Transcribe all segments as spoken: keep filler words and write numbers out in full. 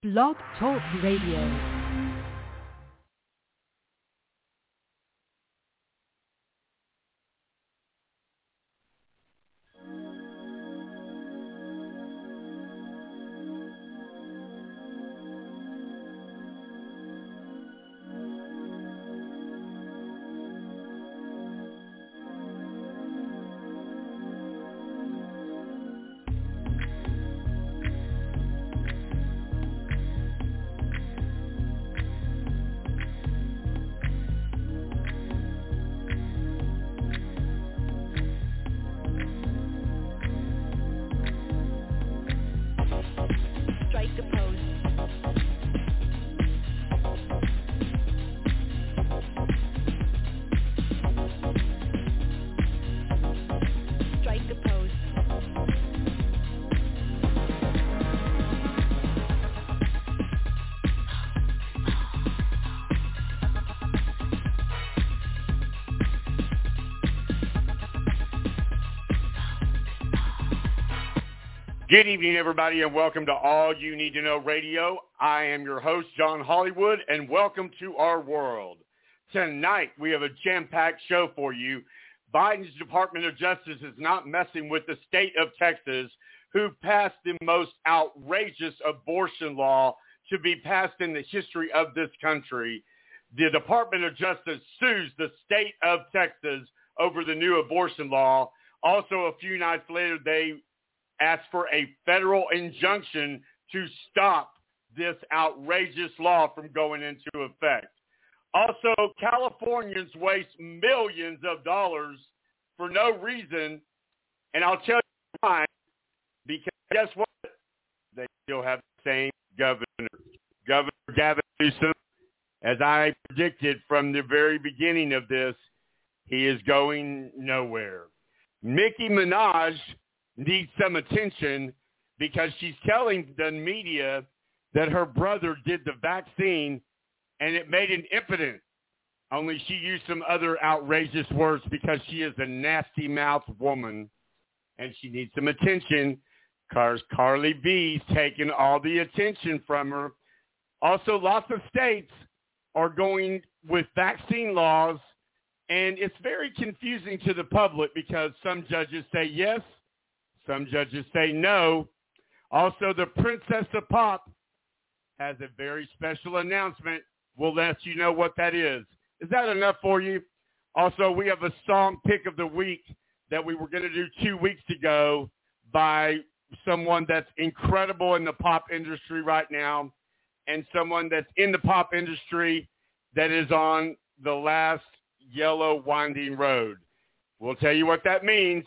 Blog Talk Radio. Good evening, everybody, and welcome to All You Need to Know Radio. I am your host, John Hollywood, and welcome to our world. Tonight, we have a jam-packed show for you. Biden's Department of Justice is not messing with the state of Texas, who passed the most outrageous abortion law to be passed in the history of this country. The Department of Justice sues the state of Texas over the new abortion law. Also, a few nights later, they asked for a federal injunction to stop this outrageous law from going into effect. Also, Californians waste millions of dollars for no reason, and I'll tell you why, because guess what? They still have the same governor. Governor Gavin Newsom, as I predicted from the very beginning of this, he is going nowhere. Nicki Minaj needs some attention because she's telling the media that her brother did the vaccine and it made him impotent. Only she used some other outrageous words because she is a nasty-mouthed woman and she needs some attention because Carly B's taking all the attention from her. Also, lots of states are going with vaccine laws, and it's very confusing to the public because some judges say yes, some judges say no. Also, the Princess of Pop has a very special announcement. We'll let you know what that is. Is that enough for you? Also, we have a song pick of the week that we were going to do two weeks ago by someone that's incredible in the pop industry right now and someone that's in the pop industry that is on the last yellow winding road. We'll tell you what that means.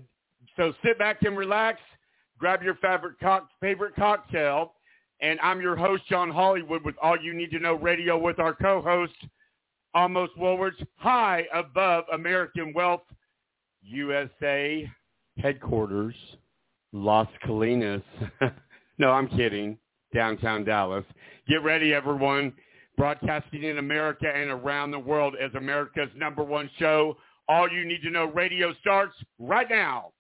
So sit back and relax, grab your favorite, co- favorite cocktail, and I'm your host, John Hollywood, with All You Need to Know Radio with our co-host, Amos Woolworth, high above American Wealth, U S A headquarters, Las Colinas. No, I'm kidding, downtown Dallas. Get ready, everyone. Broadcasting in America and around the world as America's number one show. All You Need to Know Radio starts right now.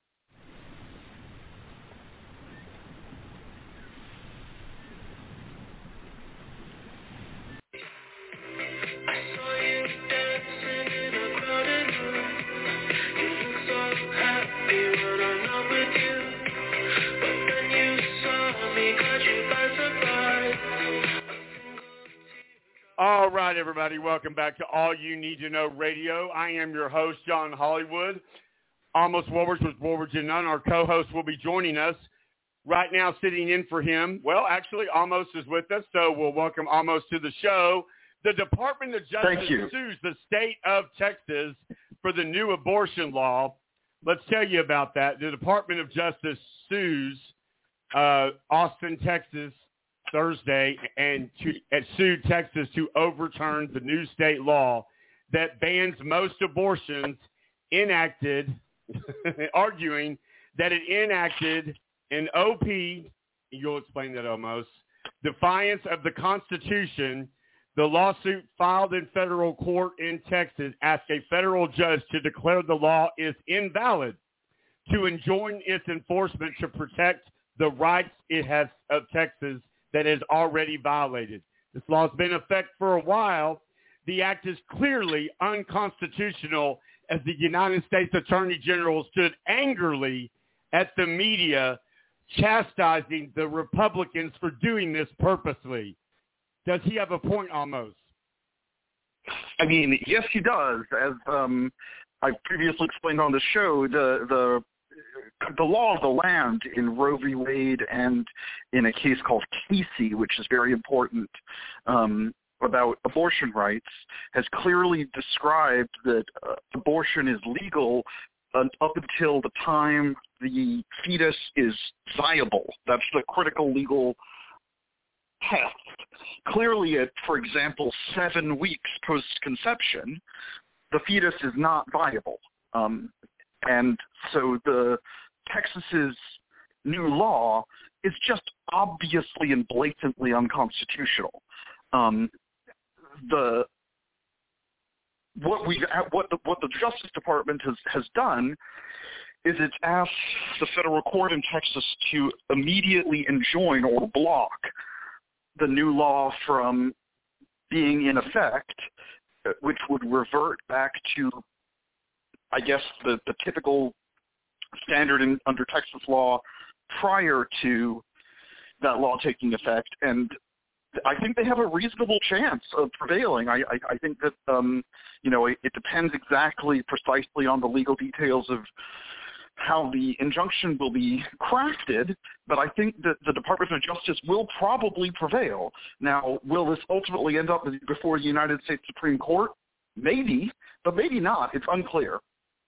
All right, everybody, welcome back to All You Need to Know Radio. I am your host, John Hollywood. Amos Woolworth with Woolworth and Nunn, our co-host, will be joining us right now, sitting in for him. Well, actually, Amos is with us, so we'll welcome Amos to the show. The Department of Justice sues the state of Texas for the new abortion law. Let's tell you about that. The Department of Justice sues uh, Austin, Texas, Thursday, and, to, and sued Texas to overturn the new state law that bans most abortions enacted, arguing that it enacted an O P, you'll explain that almost, defiance of the Constitution. The lawsuit filed in federal court in Texas asked a federal judge to declare the law is invalid, to enjoin its enforcement to protect the rights it has of Texas that is already violated. This law has been in effect for a while. The act is clearly unconstitutional, as the United States Attorney General stood angrily at the media chastising the Republicans for doing this purposely. Does he have a point almost? I mean, yes, he does. As um, I previously explained on the show, the the the law of the land in Roe v. Wade and in a case called Casey, which is very important um, about abortion rights, has clearly described that uh, abortion is legal uh, up until the time the fetus is viable. That's the critical legal test. Clearly, at, for example, seven weeks post-conception, the fetus is not viable. Um, and so the Texas's new law is just obviously and blatantly unconstitutional. Um, the what we what the what the Justice Department has, has done is it's asked the federal court in Texas to immediately enjoin or block the new law from being in effect, which would revert back to, I guess, the, the typical standard in, under Texas law prior to that law taking effect. And I think they have a reasonable chance of prevailing. I, I, I think that, um, you know, it, it depends exactly precisely on the legal details of how the injunction will be crafted, but I think that the Department of Justice will probably prevail. Now, will this ultimately end up before the United States Supreme Court? Maybe, but maybe not. It's unclear.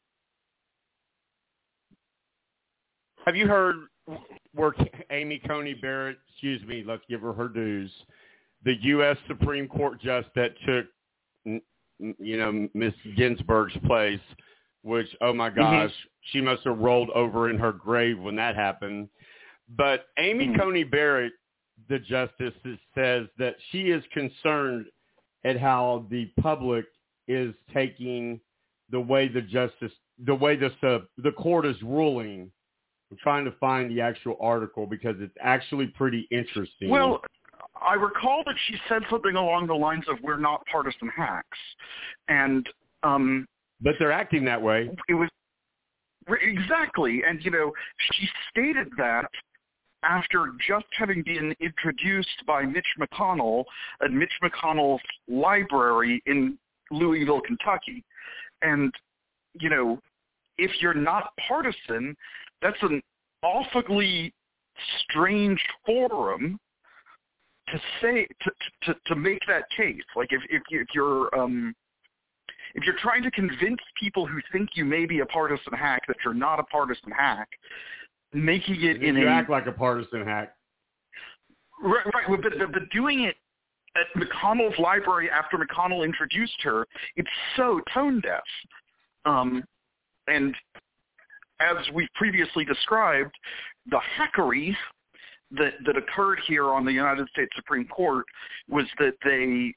Have you heard where Amy Coney Barrett, excuse me, let's give her her dues, the U S Supreme Court judge that took, you know, Miss Ginsburg's place, which, oh my gosh, mm-hmm. she must have rolled over in her grave when that happened. But Amy mm-hmm. Coney Barrett, the justice, says that she is concerned at how the public is taking the way the justice, the way the uh, the court is ruling. I'm trying to find the actual article because it's actually pretty interesting. Well, I recall that she said something along the lines of, "We're not partisan hacks," and um, but they're acting that way. It was exactly, and you know, she stated that after just having been introduced by Mitch McConnell at Mitch McConnell's library in Louisville, Kentucky. And, you know, if you're not partisan, that's an awfully strange forum to say, to, to, to make that case. Like if, if, you, if you're, um, if you're trying to convince people who think you may be a partisan hack that you're not a partisan hack, making it in you a... You act like a partisan hack. Right, right. But, but, but doing it at McConnell's library after McConnell introduced her, it's so tone deaf. Um, and as we've previously described, the hackery that, that occurred here on the United States Supreme Court was that they,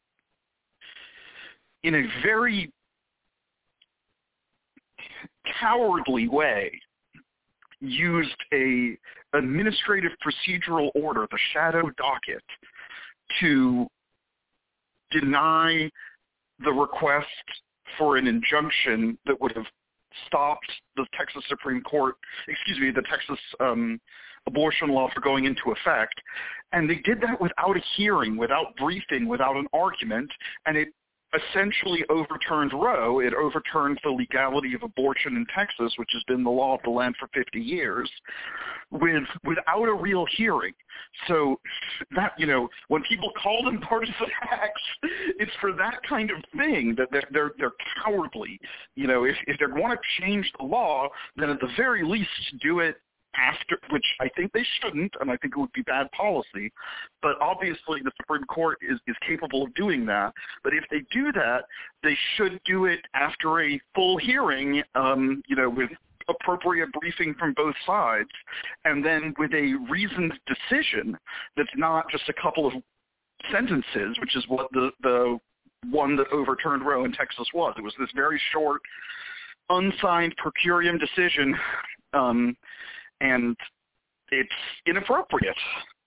in a very cowardly way, used a administrative procedural order, the shadow docket, to deny the request for an injunction that would have stopped the Texas Supreme Court, excuse me, the Texas um, abortion law from going into effect. And they did that without a hearing, without briefing, without an argument, and it essentially overturned Roe. It overturned the legality of abortion in Texas, which has been the law of the land for fifty years, with without a real hearing. So that, you know, when people call them partisan hacks, it's for that kind of thing, that they're they're, they're cowardly. You know, if if they want to change the law, then at the very least do it after, which I think they shouldn't, and I think it would be bad policy. But obviously the Supreme Court is, is capable of doing that. But if they do that, they should do it after a full hearing, um, you know, with appropriate briefing from both sides, and then with a reasoned decision that's not just a couple of sentences, which is what the, the one that overturned Roe in Texas was. It was this very short, unsigned per curiam decision, um, and it's inappropriate.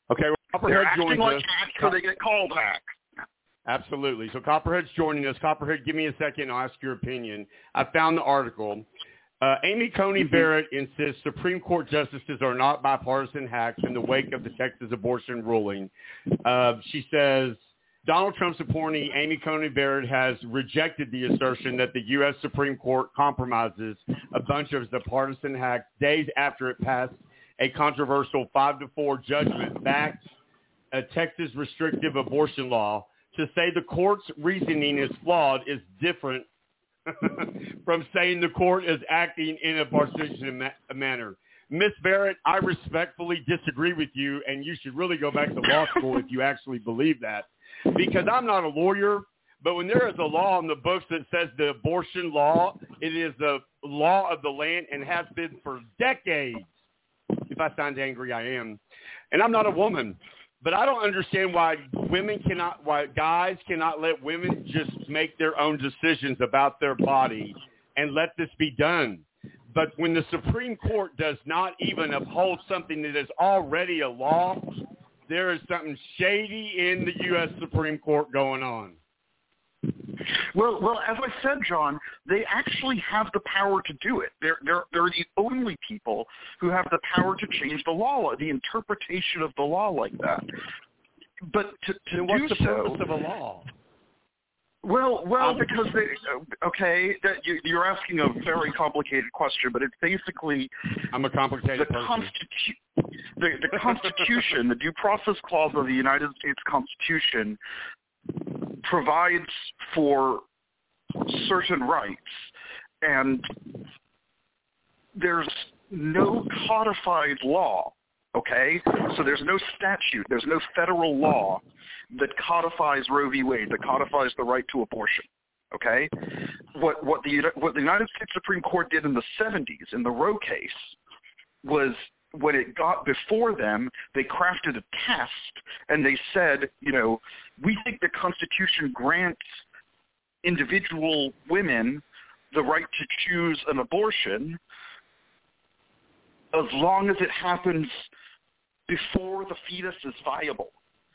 Okay, well, They're Copperhead acting joins like us. hacks, so they get called hacks. Absolutely. So Copperhead's joining us. Copperhead, give me a second. I'll ask your opinion. I found the article. Uh, Amy Coney Mm-hmm. Barrett insists Supreme Court justices are not bipartisan hacks in the wake of the Texas abortion ruling. Uh, she says Donald Trump's attorney, Amy Coney Barrett, has rejected the assertion that the U S Supreme Court compromises a bunch of the partisan hacks days after it passed a controversial five to four judgment backed a Texas restrictive abortion law. To say the court's reasoning is flawed is different from saying the court is acting in a partisan ma- manner. Miss Barrett, I respectfully disagree with you, and you should really go back to law school if you actually believe that. Because I'm not a lawyer, but when there is a law in the books that says the abortion law, it is the law of the land and has been for decades. If I sound angry, I am. And I'm not a woman. But I don't understand why women cannot, why guys cannot let women just make their own decisions about their body and let this be done. But when the Supreme Court does not even uphold something that is already a law, there is something shady in the U S Supreme Court going on. Well, well, as I said, John, they actually have the power to do it. They're they're they're the only people who have the power to change the law, the interpretation of the law like that. But to, to Then what's do the so, purpose of a law? Well, well, Um, because they okay, that you, you're asking a very complicated question, but it's basically I'm a complicated the person. Constitu- the, the Constitution, the Due Process Clause of the United States Constitution provides for certain rights, and there's no codified law, okay? So there's no statute, there's no federal law that codifies Roe v. Wade, that codifies the right to abortion, okay? What, what, the, what the United States Supreme Court did in the seventies, in the Roe case, was when it got before them, they crafted a test, and they said, you know, we think the Constitution grants individual women the right to choose an abortion as long as it happens before the fetus is viable.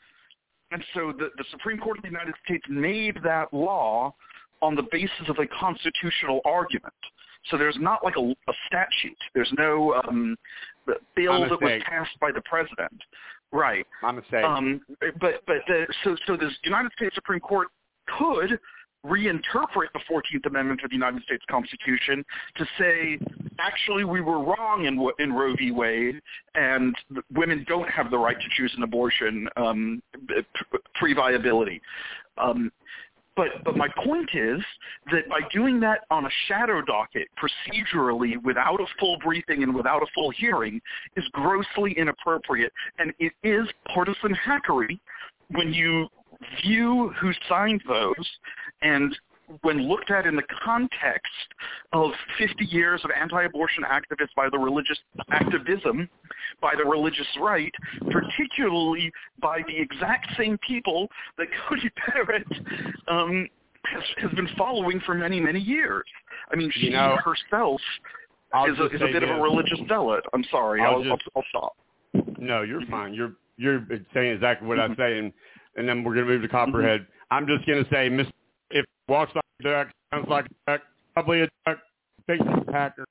And so the, the Supreme Court of the United States made that law on the basis of a constitutional argument. So there's not like a, a statute. There's no um, bill that was passed by the president. Right. My mistake. Um, but but the, so so the United States Supreme Court could reinterpret the fourteenth Amendment of the United States Constitution to say, actually, we were wrong in in Roe v. Wade, and women don't have the right to choose an abortion um, pre-viability. Um, But but my point is that by doing that on a shadow docket procedurally without a full briefing and without a full hearing is grossly inappropriate, and it is partisan hackery when you view who signed those and when looked at in the context of fifty years of anti-abortion activists by the religious activism, by the religious right, particularly by the exact same people that Coney Barrett um, has, has been following for many, many years. I mean, she you know, herself I'll is a, is a bit this. of a religious zealot. I'm sorry. I'll, I'll, just, I'll, I'll stop. No, you're fine. You're you're saying exactly what I say, and, and then we're going to move to Copperhead. Mm-hmm. I'm just going to say, Miss if walks like a duck, sounds like a duck, probably a duck, thinks he's a hacker.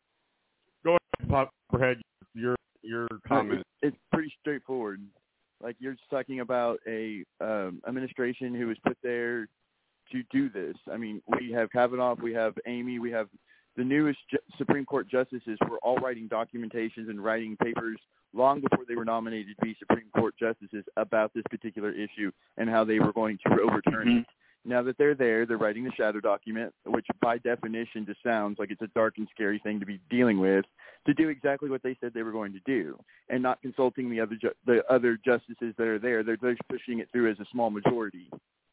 Go ahead, Copperhead, your your comment. It's, it's pretty straightforward. Like, you're just talking about a um, administration who was put there to do this. I mean, we have Kavanaugh, we have Amy, we have the newest Ju- Supreme Court justices who are all writing documentations and writing papers long before they were nominated to be Supreme Court justices about this particular issue and how they were going to overturn Mm-hmm. it. Now that they're there, they're writing the shadow document, which by definition just sounds like it's a dark and scary thing to be dealing with, to do exactly what they said they were going to do, and not consulting the other ju- the other justices that are there. They're just pushing it through as a small majority.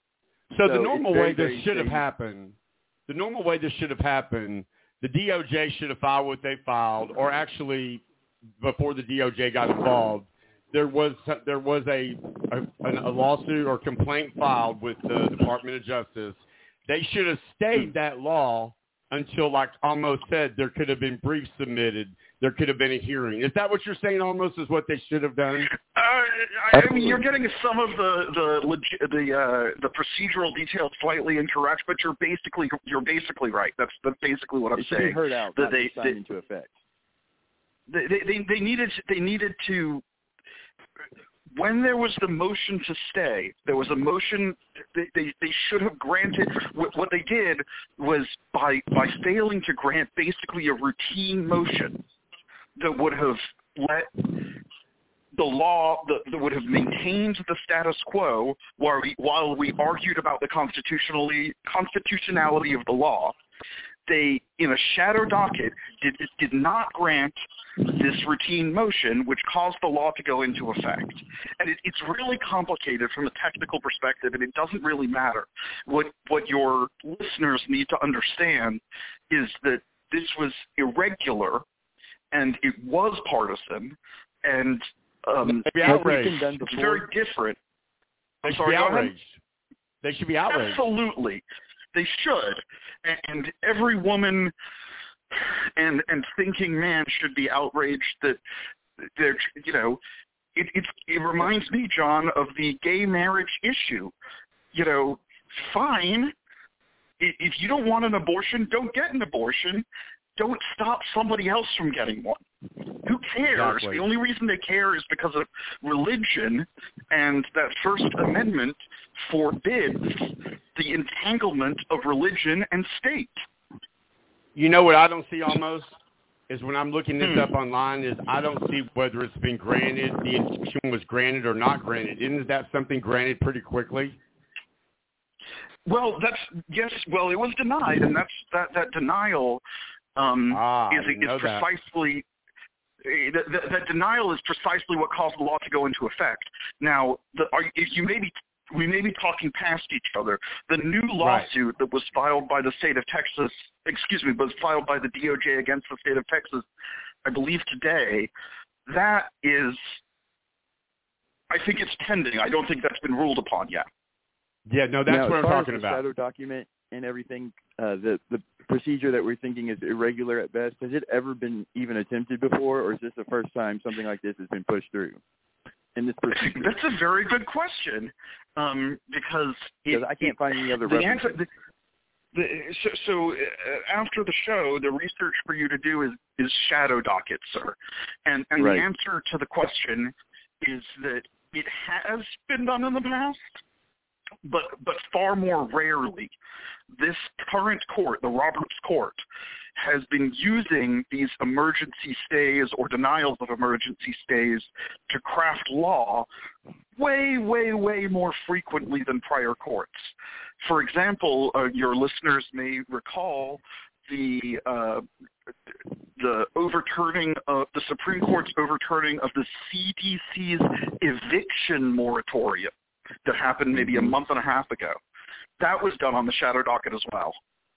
So, So the normal very, way this very should have shady. happened, the normal way this should have happened, the D O J should have filed what they filed, or actually, before the D O J got involved, there was there was a, a a lawsuit or complaint filed with the Department of Justice. They should have stayed that law until, like Almost said, there could have been briefs submitted. There could have been a hearing. Is that what you're saying? Almost is what they should have done. Uh, I mean, you're getting some of the the legi- the uh, the procedural details slightly incorrect, but you're basically you're basically right. That's that's basically what I'm it should saying. Be heard out, that not they, signed they, into effect. They, they they needed they needed to. When there was the motion to stay, there was a motion. They they, they should have granted. What, what they did was by by failing to grant basically a routine motion that would have let the law that, that would have maintained the status quo while we while we argued about the constitutionally constitutionality of the law. They, in a shadow docket, did, did not grant this routine motion, which caused the law to go into effect. And it, it's really complicated from a technical perspective, and it doesn't really matter. What what your listeners need to understand is that this was irregular, and it was partisan, and um, it's very different. They I'm should sorry, be go ahead. outraged. They should be outraged. Absolutely. They should, and every woman and and thinking man should be outraged that they're, you know, it, it it reminds me, John, of the gay marriage issue. You know, fine, if you don't want an abortion, don't get an abortion. Don't stop somebody else from getting one. Who cares? Exactly. The only reason they care is because of religion, and that First Amendment forbids the entanglement of religion and state. You know what I don't see almost is when I'm looking this hmm. up online is I don't see whether it's been granted, the injunction was granted or not granted. Isn't that something granted pretty quickly? Well, that's yes. Well, it was denied, and that's that that denial um, ah, is, is precisely. That, that, that denial is precisely what caused the law to go into effect. Now, the, are, if you may be, we may be talking past each other. The new lawsuit right. that was filed by the state of Texas, excuse me, was filed by the D O J against the state of Texas, I believe today, that is, I think it's pending. I don't think that's been ruled upon yet. Yeah, no, that's now, what as I'm far talking as the about. shadow document and everything, uh, the the procedure that we're thinking is irregular at best. Has it ever been even attempted before, or is this the first time something like this has been pushed through in this procedure? That's a very good question, um, because it, I can't it, find any other the references. answer. The, the, so, so uh, after the show, the research for you to do is, is shadow docket, sir, and and right. the answer to the question is that it has been done in the past. But but far more rarely, this current court, the Roberts Court, has been using these emergency stays or denials of emergency stays to craft law way, way, way more frequently than prior courts. For example, uh, your listeners may recall the uh, the overturning of the Supreme Court's overturning of the C D C's eviction moratorium that happened maybe a month and a half ago. That was done on the shadow docket as well.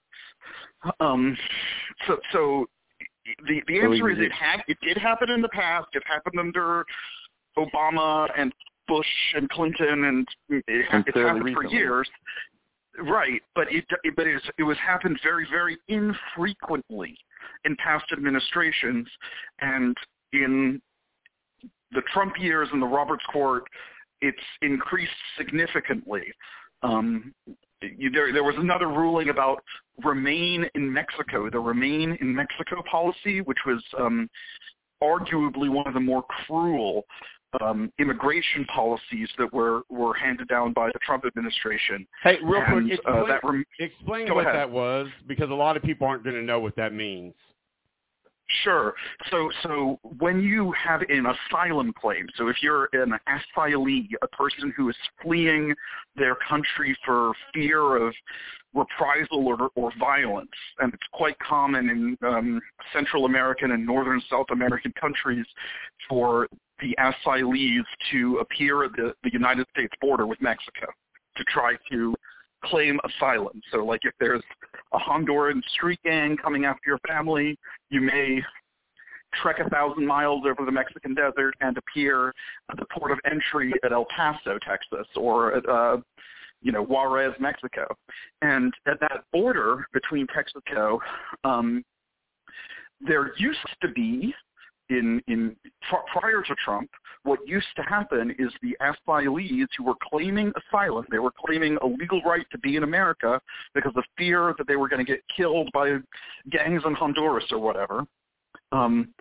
Um, so, so the the answer is it had it did happen in the past. It happened under Obama and Bush and Clinton, and it, and it's happened recently. for years. Right, but it but it, it was happened very very infrequently in past administrations, and in the Trump years in the Roberts Court, it's increased significantly. Um, you, there, there was another ruling about remain in Mexico, the remain in Mexico policy, which was um, arguably one of the more cruel um, immigration policies that were, were handed down by the Trump administration. Hey, real and, quick, explain, uh, that rem- explain what ahead. that was, because a lot of people aren't going to know what that means. Sure. So so when you have an asylum claim, so if you're an asylee, a person who is fleeing their country for fear of reprisal or, or violence, and it's quite common in um, Central American and Northern South American countries for the asylees to appear at the, the United States border with Mexico to try to claim asylum. So like if there's a Honduran street gang coming after your family, you may trek a thousand miles over the Mexican desert and appear at the port of entry at El Paso, Texas, or at uh, you know, Juarez, Mexico. And at that border between Texaco, um, there used to be, in, in prior to Trump, what used to happen is the asylees who were claiming asylum, they were claiming a legal right to be in America because of fear that they were going to get killed by gangs in Honduras or whatever. Um,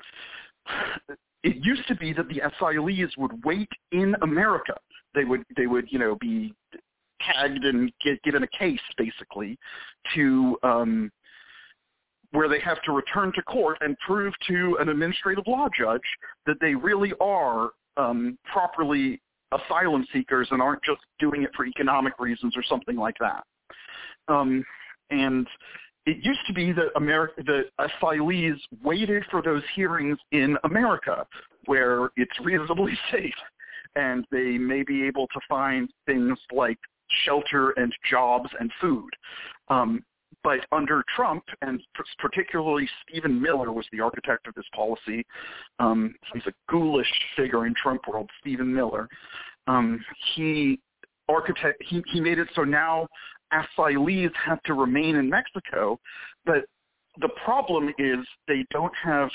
it used to be that the asylees would wait in America. They would, they would, you know, be tagged and get given a case, basically, to um, where they have to return to court and prove to an administrative law judge that they really are um, properly asylum seekers and aren't just doing it for economic reasons or something like that. Um, and it used to be that America, the asylees waited for those hearings in America, where it's reasonably safe, and they may be able to find things like shelter and jobs and food. Um, but under Trump, and particularly Stephen Miller was the architect of this policy, um, he's a ghoulish figure in Trump world, Stephen Miller, um, he, architect, he, he made it so now asylees have to remain in Mexico, but the problem is they don't have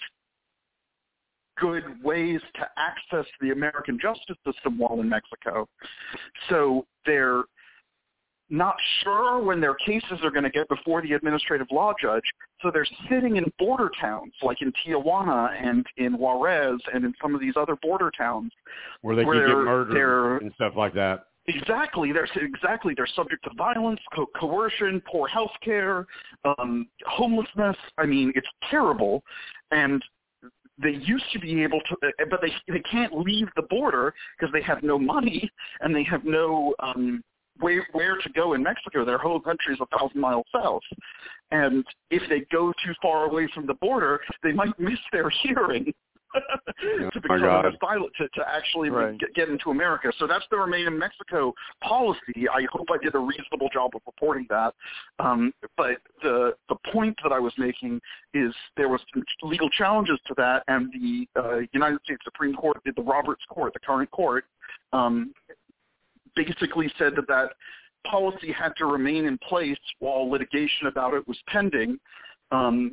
good ways to access the American justice system while in Mexico. So they're not sure when their cases are going to get before the administrative law judge, so they're sitting in border towns like in Tijuana and in Juarez and in some of these other border towns where they where can get murdered and stuff like that. Exactly. They're exactly. They're subject to violence, co- coercion, poor health care, um, homelessness. I mean, it's terrible. And they used to be able to, but they they can't leave the border because they have no money and they have no um, where where to go in Mexico. Their whole country is a thousand miles south, and if they go too far away from the border, they might miss their hearing. to become an asylum, to, to actually right. get, get into America. So that's the Remain in Mexico policy. I hope I did a reasonable job of reporting that. Um, but the the point that I was making is there was some legal challenges to that, and the uh, United States Supreme Court, the Roberts Court, the current court, um, basically said that that policy had to remain in place while litigation about it was pending. Um,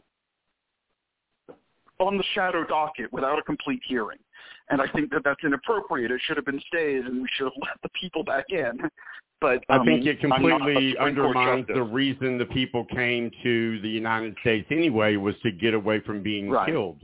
on the shadow docket without a complete hearing. And I think that that's inappropriate. It should have been stayed, and we should have let the people back in. But um, I think it completely undermines the reason the people came to the United States anyway was to get away from being right. killed.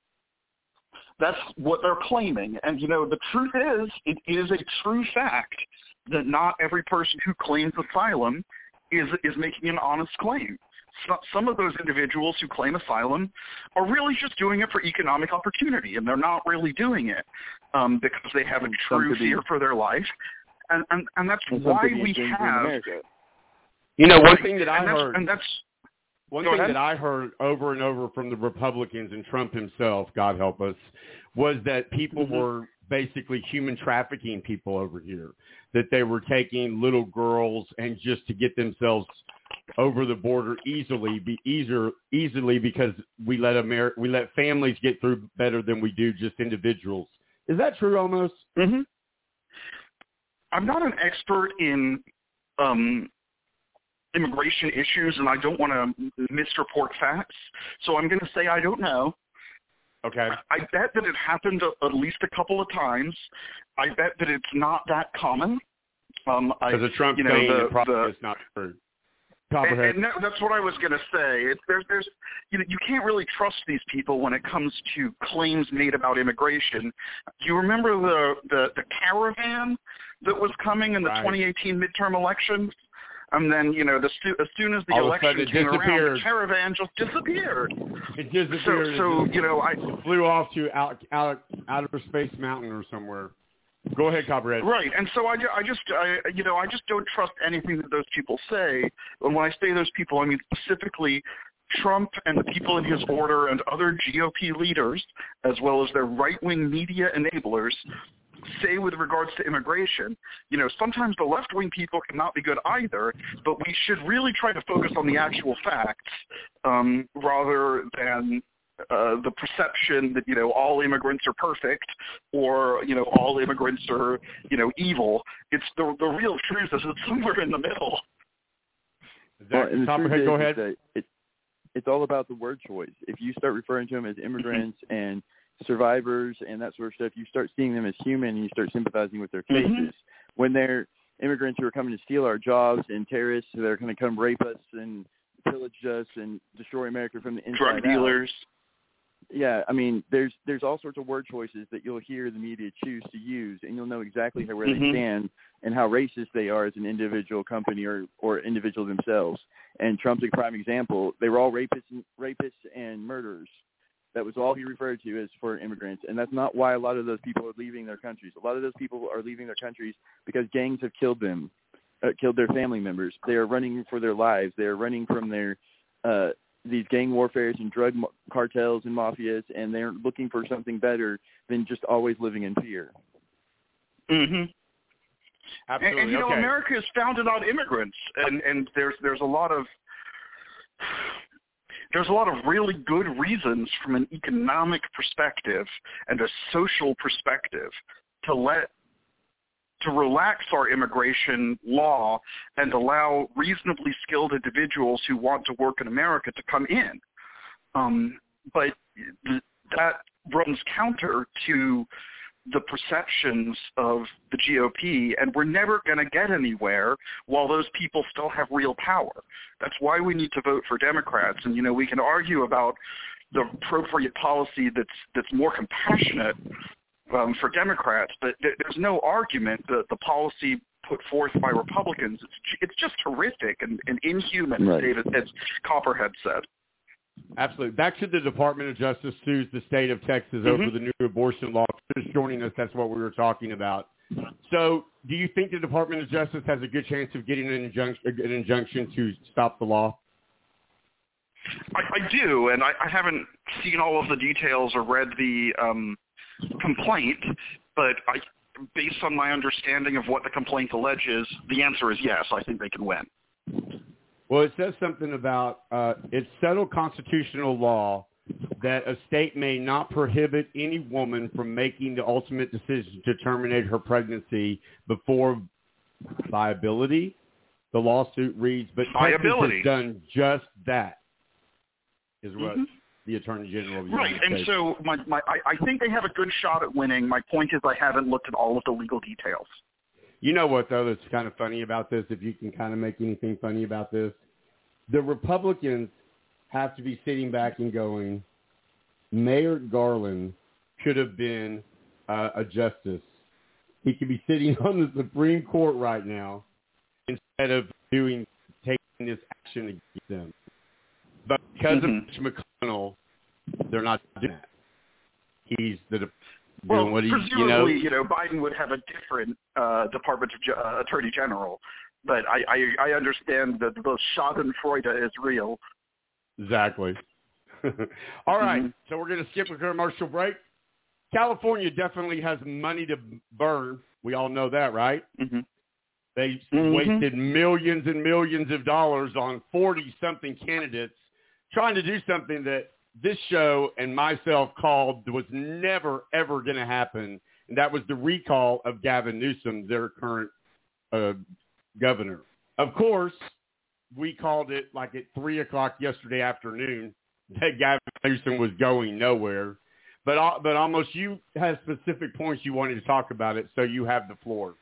That's what they're claiming. And, you know, the truth is, it is a true fact that not every person who claims asylum is is making an honest claim. Some of those individuals who claim asylum are really just doing it for economic opportunity, and they're not really doing it um, because they have a true fear for their life. And, and, and that's why we have... You know, one right. thing that I and that's, heard... And that's, one thing ahead. that I heard over and over from the Republicans and Trump himself, God help us, was that people mm-hmm. were basically human trafficking people over here, that they were taking little girls and just to get themselves over the border easily, be easier easily because we let Amer- we let families get through better than we do just individuals. Is that true? Almost. Mm-hmm. I'm not an expert in um, immigration issues, and I don't want to misreport facts, so I'm going to say I don't know. Okay. I bet that it happened a, at least a couple of times. I bet that it's not that common. Um, I, Because the Trump you know, thing the, probably the, is not true. And, and that, that's what I was going to say. It's, there's, there's, you know, you can't really trust these people when it comes to claims made about immigration. Do you remember the, the, the caravan that was coming in the right. twenty eighteen midterm elections? And then, you know, the stu- as soon as the All election came around, the caravan just disappeared. It disappeared. So, so it you know, I it flew off to out, out, outer space mountain or somewhere. Go ahead, Copperhead. Right, and so I, I just, I, you know, I just don't trust anything that those people say. And when I say those people, I mean specifically Trump and the people in his order and other G O P leaders, as well as their right-wing media enablers, say with regards to immigration. You know, sometimes the left-wing people cannot be good either, but we should really try to focus on the actual facts um, rather than uh, the perception that, you know, all immigrants are perfect or, you know, all immigrants are, you know, evil. It's the the real truth is it's somewhere in the middle. Well, and the Copperhead, truth is, go is ahead. that it, it's all about the word choice. If you start referring to them as immigrants and survivors and that sort of stuff, you start seeing them as human and you start sympathizing with their cases. Mm-hmm. When they're immigrants who are coming to steal our jobs and terrorists that are going to come rape us and pillage us and destroy America from the inside Drug dealers. out. Yeah, I mean, there's there's all sorts of word choices that you'll hear the media choose to use, and you'll know exactly where Mm-hmm. they stand and how racist they are as an individual company or, or individual themselves. And Trump's a prime example. They were all rapists and, rapists and murderers. That was all he referred to as for immigrants, and that's not why a lot of those people are leaving their countries. A lot of those people are leaving their countries because gangs have killed them, uh, killed their family members. They are running for their lives. They are running from their uh, these gang warfares and drug mo- cartels and mafias, and they're looking for something better than just always living in fear. Mm-hmm. Absolutely. And, and you know, okay. America is founded on immigrants, and, and there's there's a lot of there's a lot of really good reasons from an economic perspective and a social perspective to let to relax our immigration law and allow reasonably skilled individuals who want to work in America to come in. Um, but th- that runs counter to the perceptions of the G O P, and we're never going to get anywhere while those people still have real power. That's why we need to vote for Democrats. And, you know, we can argue about the appropriate policy that's that's more compassionate um, for Democrats, but th- there's no argument that the policy put forth by Republicans, it's, it's just horrific and, and inhuman, Right. as David, as Copperhead said. Absolutely. Back to the Department of Justice sues the state of Texas Mm-hmm. over the new abortion law. Just joining us, that's what we were talking about. So do you think the Department of Justice has a good chance of getting an injunction, an injunction to stop the law? I, I do, and I, I haven't seen all of the details or read the um, complaint, but I, based on my understanding of what the complaint alleges, the answer is yes, I think they can win. Well, it says something about uh, it's settled constitutional law that a state may not prohibit any woman from making the ultimate decision to terminate her pregnancy before viability. The lawsuit reads, but Viability. Texas has done just that, is what Mm-hmm. the Attorney General of the Right, United and States. so my, my, I, I think they have a good shot at winning. My point is I haven't looked at all of the legal details. You know what, though, that's kind of funny about this, if you can kind of make anything funny about this? The Republicans have to be sitting back and going, Mayor Garland could have been uh, a justice. He could be sitting on the Supreme Court right now instead of doing taking this action against them. But because Mm-hmm. of Mitch McConnell, they're not doing that. He's the doing Well, what he, you presumably, know. you know, Biden would have a different uh, Department of Ju- uh, Attorney General, but I, I, I understand that the Schadenfreude is real. Exactly. All right, Mm-hmm. so we're going to skip a commercial break. California definitely has money to burn. We all know that, right? Mm-hmm. They Mm-hmm. wasted millions and millions of dollars on forty-something candidates trying to do something that this show and myself called was never, ever going to happen, and that was the recall of Gavin Newsom, their current uh, governor. Of course, we called it like at three o'clock yesterday afternoon that Gavin Newsom was going nowhere. But uh, but almost you had specific points you wanted to talk about it, so you have the floor.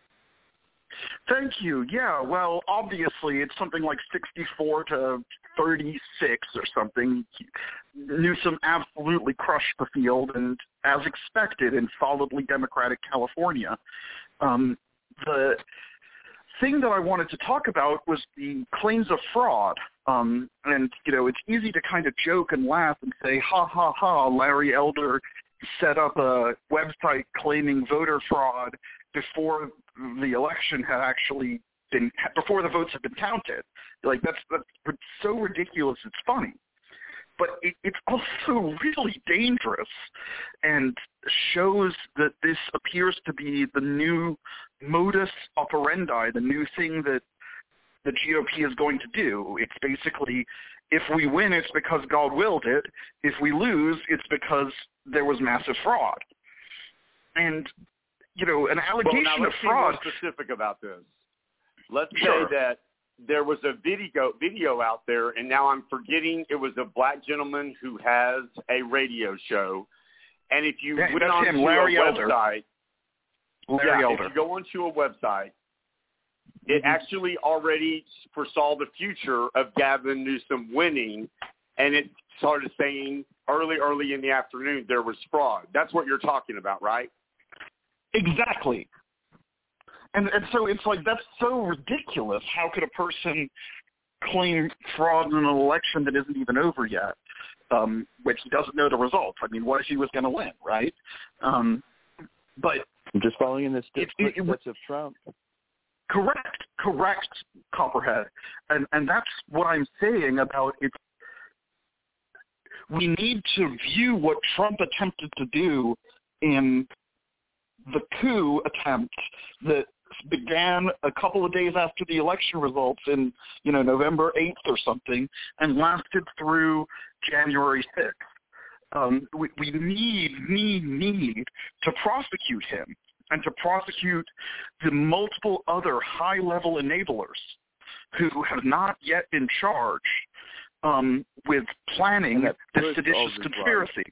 Thank you. Yeah, well, obviously it's something like sixty-four to thirty-six or something. Newsom absolutely crushed the field, and as expected in solidly Democratic California. Um, the thing that I wanted to talk about was the claims of fraud. Um, and, you know, it's easy to kind of joke and laugh and say, ha, ha, ha, Larry Elder set up a website claiming voter fraud before the election had actually been, before the votes had been counted. Like, that's, that's so ridiculous, it's funny. But it, it's also really dangerous and shows that this appears to be the new modus operandi, the new thing that the G O P is going to do. It's basically If we win, it's because God willed it. If we lose, it's because there was massive fraud. And, you know, an allegation well, now of let's fraud. Be more specific about this. Let's Sure. say that there was a video video out there, and now I'm forgetting it was a black gentleman who has a radio show. And if you Yeah, went that's onto him, Larry a Elder. website, Larry yeah, Elder. if you go onto a website, it Mhm. actually already foresaw the future of Gavin Newsom winning, and it started saying early, early in the afternoon there was fraud. That's what you're talking about, right? Exactly. And and so it's like, that's so ridiculous. How could a person claim fraud in an election that isn't even over yet, um, which he doesn't know the results? I mean, what if he was going to win, right? Um, but I'm just following in the it, st- it, footsteps of Trump. Correct, correct, Copperhead. And and that's what I'm saying about it. We need to view what Trump attempted to do in the coup attempt that began a couple of days after the election results in, you know, November eighth or something, and lasted through January sixth. Um, we, we need, need, need to prosecute him and to prosecute the multiple other high-level enablers who have not yet been charged um, with planning And this seditious conspiracy.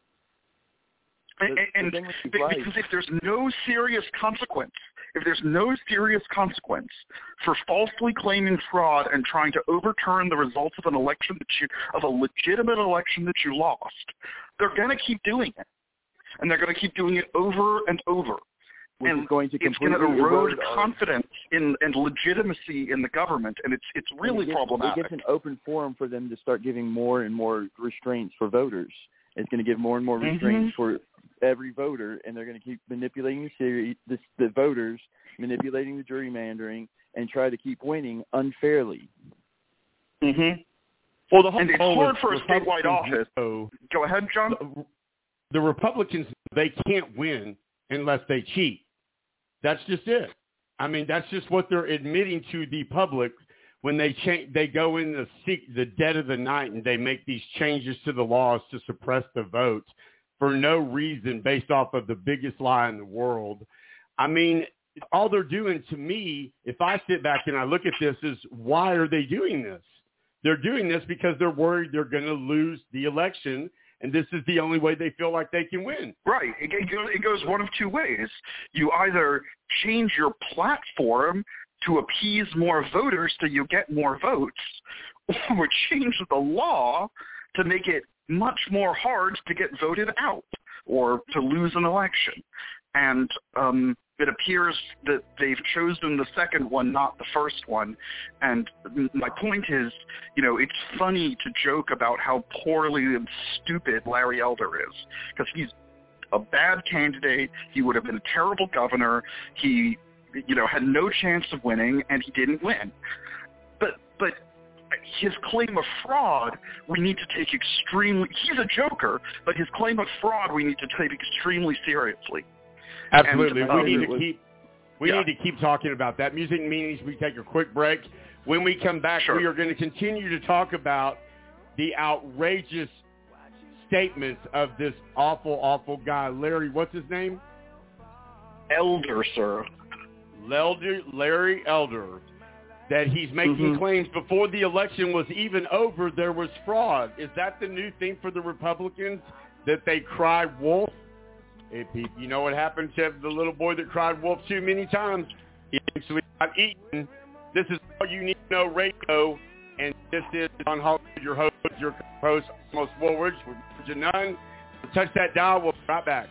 And, and, and because if there's no serious consequence, if there's no serious consequence for falsely claiming fraud and trying to overturn the results of an election that you, of a legitimate election that you lost, they're going to keep doing it, and they're going to keep doing it over and over. Which and is going to it's going to completely erode erode our- confidence in and legitimacy in the government, and it's it's really it gives, problematic. It gives an open forum for them to start giving more and more restraints for voters. It's going to give more and more restraints Mm-hmm. for every voter, and they're going to keep manipulating the, seri- the, the voters, manipulating the gerrymandering, and try to keep winning unfairly. Mm-hmm. Well, the whole And it's goal hard is for a statewide Republicans office. know- Go ahead, John. The, the Republicans, they can't win unless they cheat. That's just it. I mean, that's just what they're admitting to the public when they change. They go in the seek, the dead of the night, and they make these changes to the laws to suppress the votes for no reason, based off of the biggest lie in the world. I mean, all they're doing, to me, if I sit back and I look at this, is why are they doing this? They're doing this because they're worried they're going to lose the election, and this is the only way they feel like they can win. Right. It, it, goes, it goes one of two ways. You either change your platform to appease more voters so you get more votes, or change the law to make it much more hard to get voted out or to lose an election. And um, it appears that they've chosen the second one, not the first one. And my point is, you know, it's funny to joke about how poorly and stupid Larry Elder is, because he's a bad candidate. He would have been a terrible governor. He, you know, had no chance of winning, and he didn't win. But, but his claim of fraud, we need to take extremely, he's a joker, but his claim of fraud we need to take extremely seriously. Absolutely. And, we um, need to keep we yeah. need to keep talking about that. Music meanings, we take a quick break. When we come back, Sure. we are going to continue to talk about the outrageous statements of this awful, awful guy. Larry, what's his name? Elder, sir. Larry, Larry Elder. That he's making Mm-hmm. claims before the election was even over, there was fraud. Is that the new thing for the Republicans, that they cry wolf? If he, you know what happened to the little boy that cried wolf too many times? He eventually got eaten. This is All You Need to Know Radio, and this is John Hollywood, your host, your host, Most Woolridge, with Virgin Nunn. Touch that dial. We'll be right back.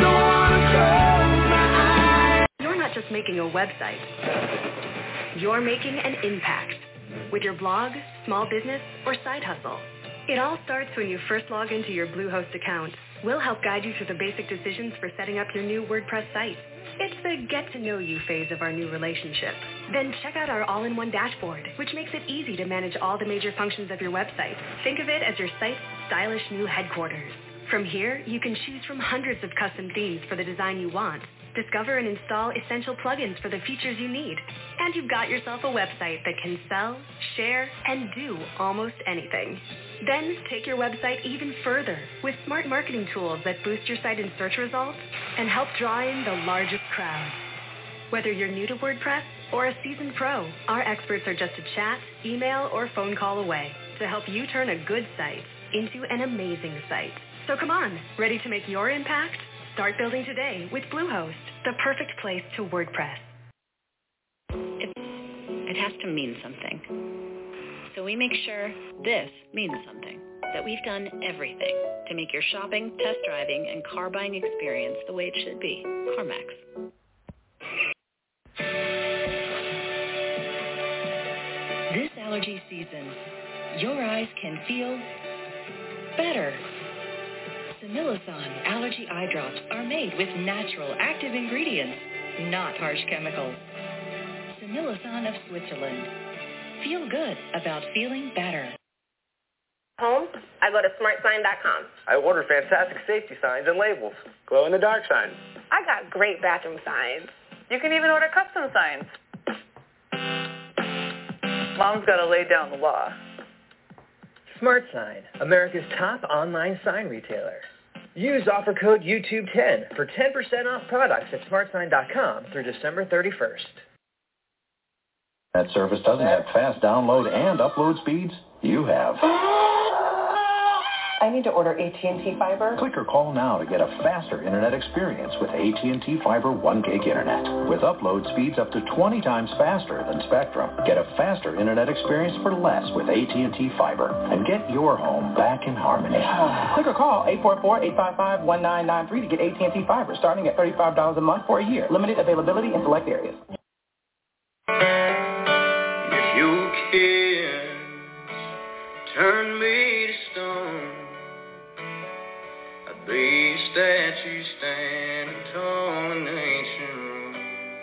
You're not just making a website. You're making an impact with your blog, small business, or side hustle. It all starts when you first log into your Bluehost account. We'll help guide you through the basic decisions for setting up your new WordPress site. It's the get-to-know-you phase of our new relationship. Then check out our all-in-one dashboard, which makes it easy to manage all the major functions of your website. Think of it as your site's stylish new headquarters. From here, you can choose from hundreds of custom themes for the design you want, Discover and install essential plugins for the features you need. And you've got yourself a website that can sell, share, and do almost anything. Then take your website even further with smart marketing tools that boost your site in search results and help draw in the largest crowds. Whether you're new to WordPress or a seasoned pro, our experts are just a chat, email, or phone call away to help you turn a good site into an amazing site. So come on, ready to make your impact? Start building today with Bluehost, the perfect place to WordPress. It's, it has to mean something. So we make sure this means something, that we've done everything to make your shopping, test driving, and car buying experience the way it should be. CarMax. This allergy season, your eyes can feel better. Similazon allergy eye drops are made with natural active ingredients, not harsh chemicals. Similazon of Switzerland. Feel good about feeling better. Home, I go to smart sign dot com. I order fantastic safety signs and labels. Glow-in-the-dark signs. I got great bathroom signs. You can even order custom signs. Mom's got to lay down the law. Smart Sign, America's top online sign retailer. Use offer code YouTube ten for ten percent off products at smart sign dot com through December thirty-first. That service doesn't have fast download and upload speeds? You have. I need to order A T and T Fiber. Click or call now to get a faster internet experience with A T and T Fiber one gig internet. With upload speeds up to twenty times faster than Spectrum. Get a faster internet experience for less with A T and T Fiber. And get your home back in harmony. Click or call eight four four, eight five five, one nine nine three to get A T and T Fiber starting at thirty-five dollars a month for a year. Limited availability in select areas. If your kids turn me to stone, I'd be a statue standing tall in ancient room.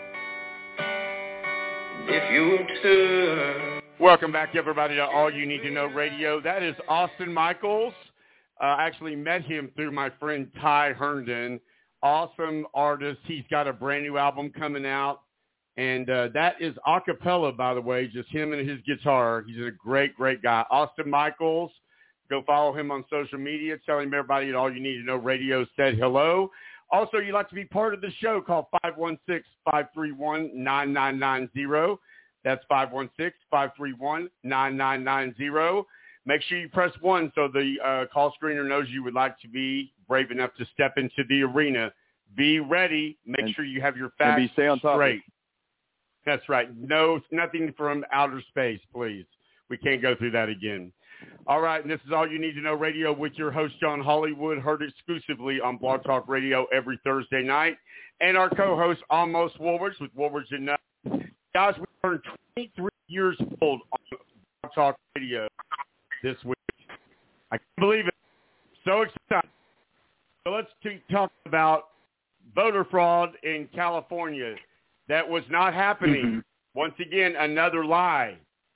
If you turn... Welcome back, everybody, to All You Need to Know Radio. That is Austin Michaels. Uh, I actually met him through my friend Ty Herndon. Awesome artist. He's got a brand new album coming out. And uh, that is a cappella, by the way, just him and his guitar. He's a great, great guy. Austin Michaels. Go follow him on social media. Tell him everybody at All You Need to Know Radio said hello. Also, you'd like to be part of the show, call five one six, five three one, nine nine nine zero. That's five one six, five three one, nine nine nine zero. Make sure you press one so the uh, call screener knows you would like to be brave enough to step into the arena. Be ready. Make and, sure you have your facts be stay on top straight. That's right. No, nothing from outer space, please. We can't go through that again. All right, and this is All You Need to Know Radio with your host, John Hollywood, heard exclusively on Blog Talk Radio every Thursday night, and our co-host, Almost Woolworths, with Woolworths and Nuts. Guys, we turned twenty-three years old on Blog Talk Radio this week. I can't believe it. So excited. So let's t- talk about voter fraud in California. That was not happening. Mm-hmm. Once again, another lie.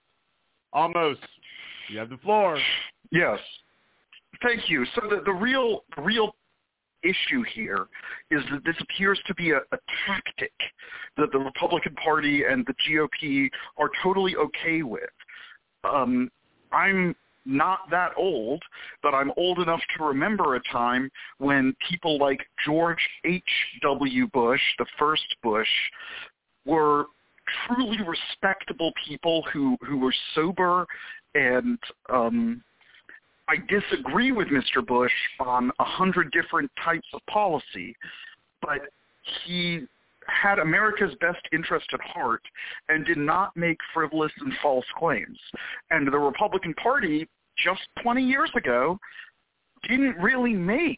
Almost. You have the floor. Yes. Thank you. So the, the real the real issue here is that this appears to be a, a tactic that the Republican Party and the G O P are totally okay with. Um, I'm not that old, but I'm old enough to remember a time when people like George H W Bush, the first Bush, were truly respectable people who, who were sober, and um, I disagree with Mister Bush on a hundred different types of policy, but he had America's best interest at heart and did not make frivolous and false claims. And the Republican Party just twenty years ago didn't really make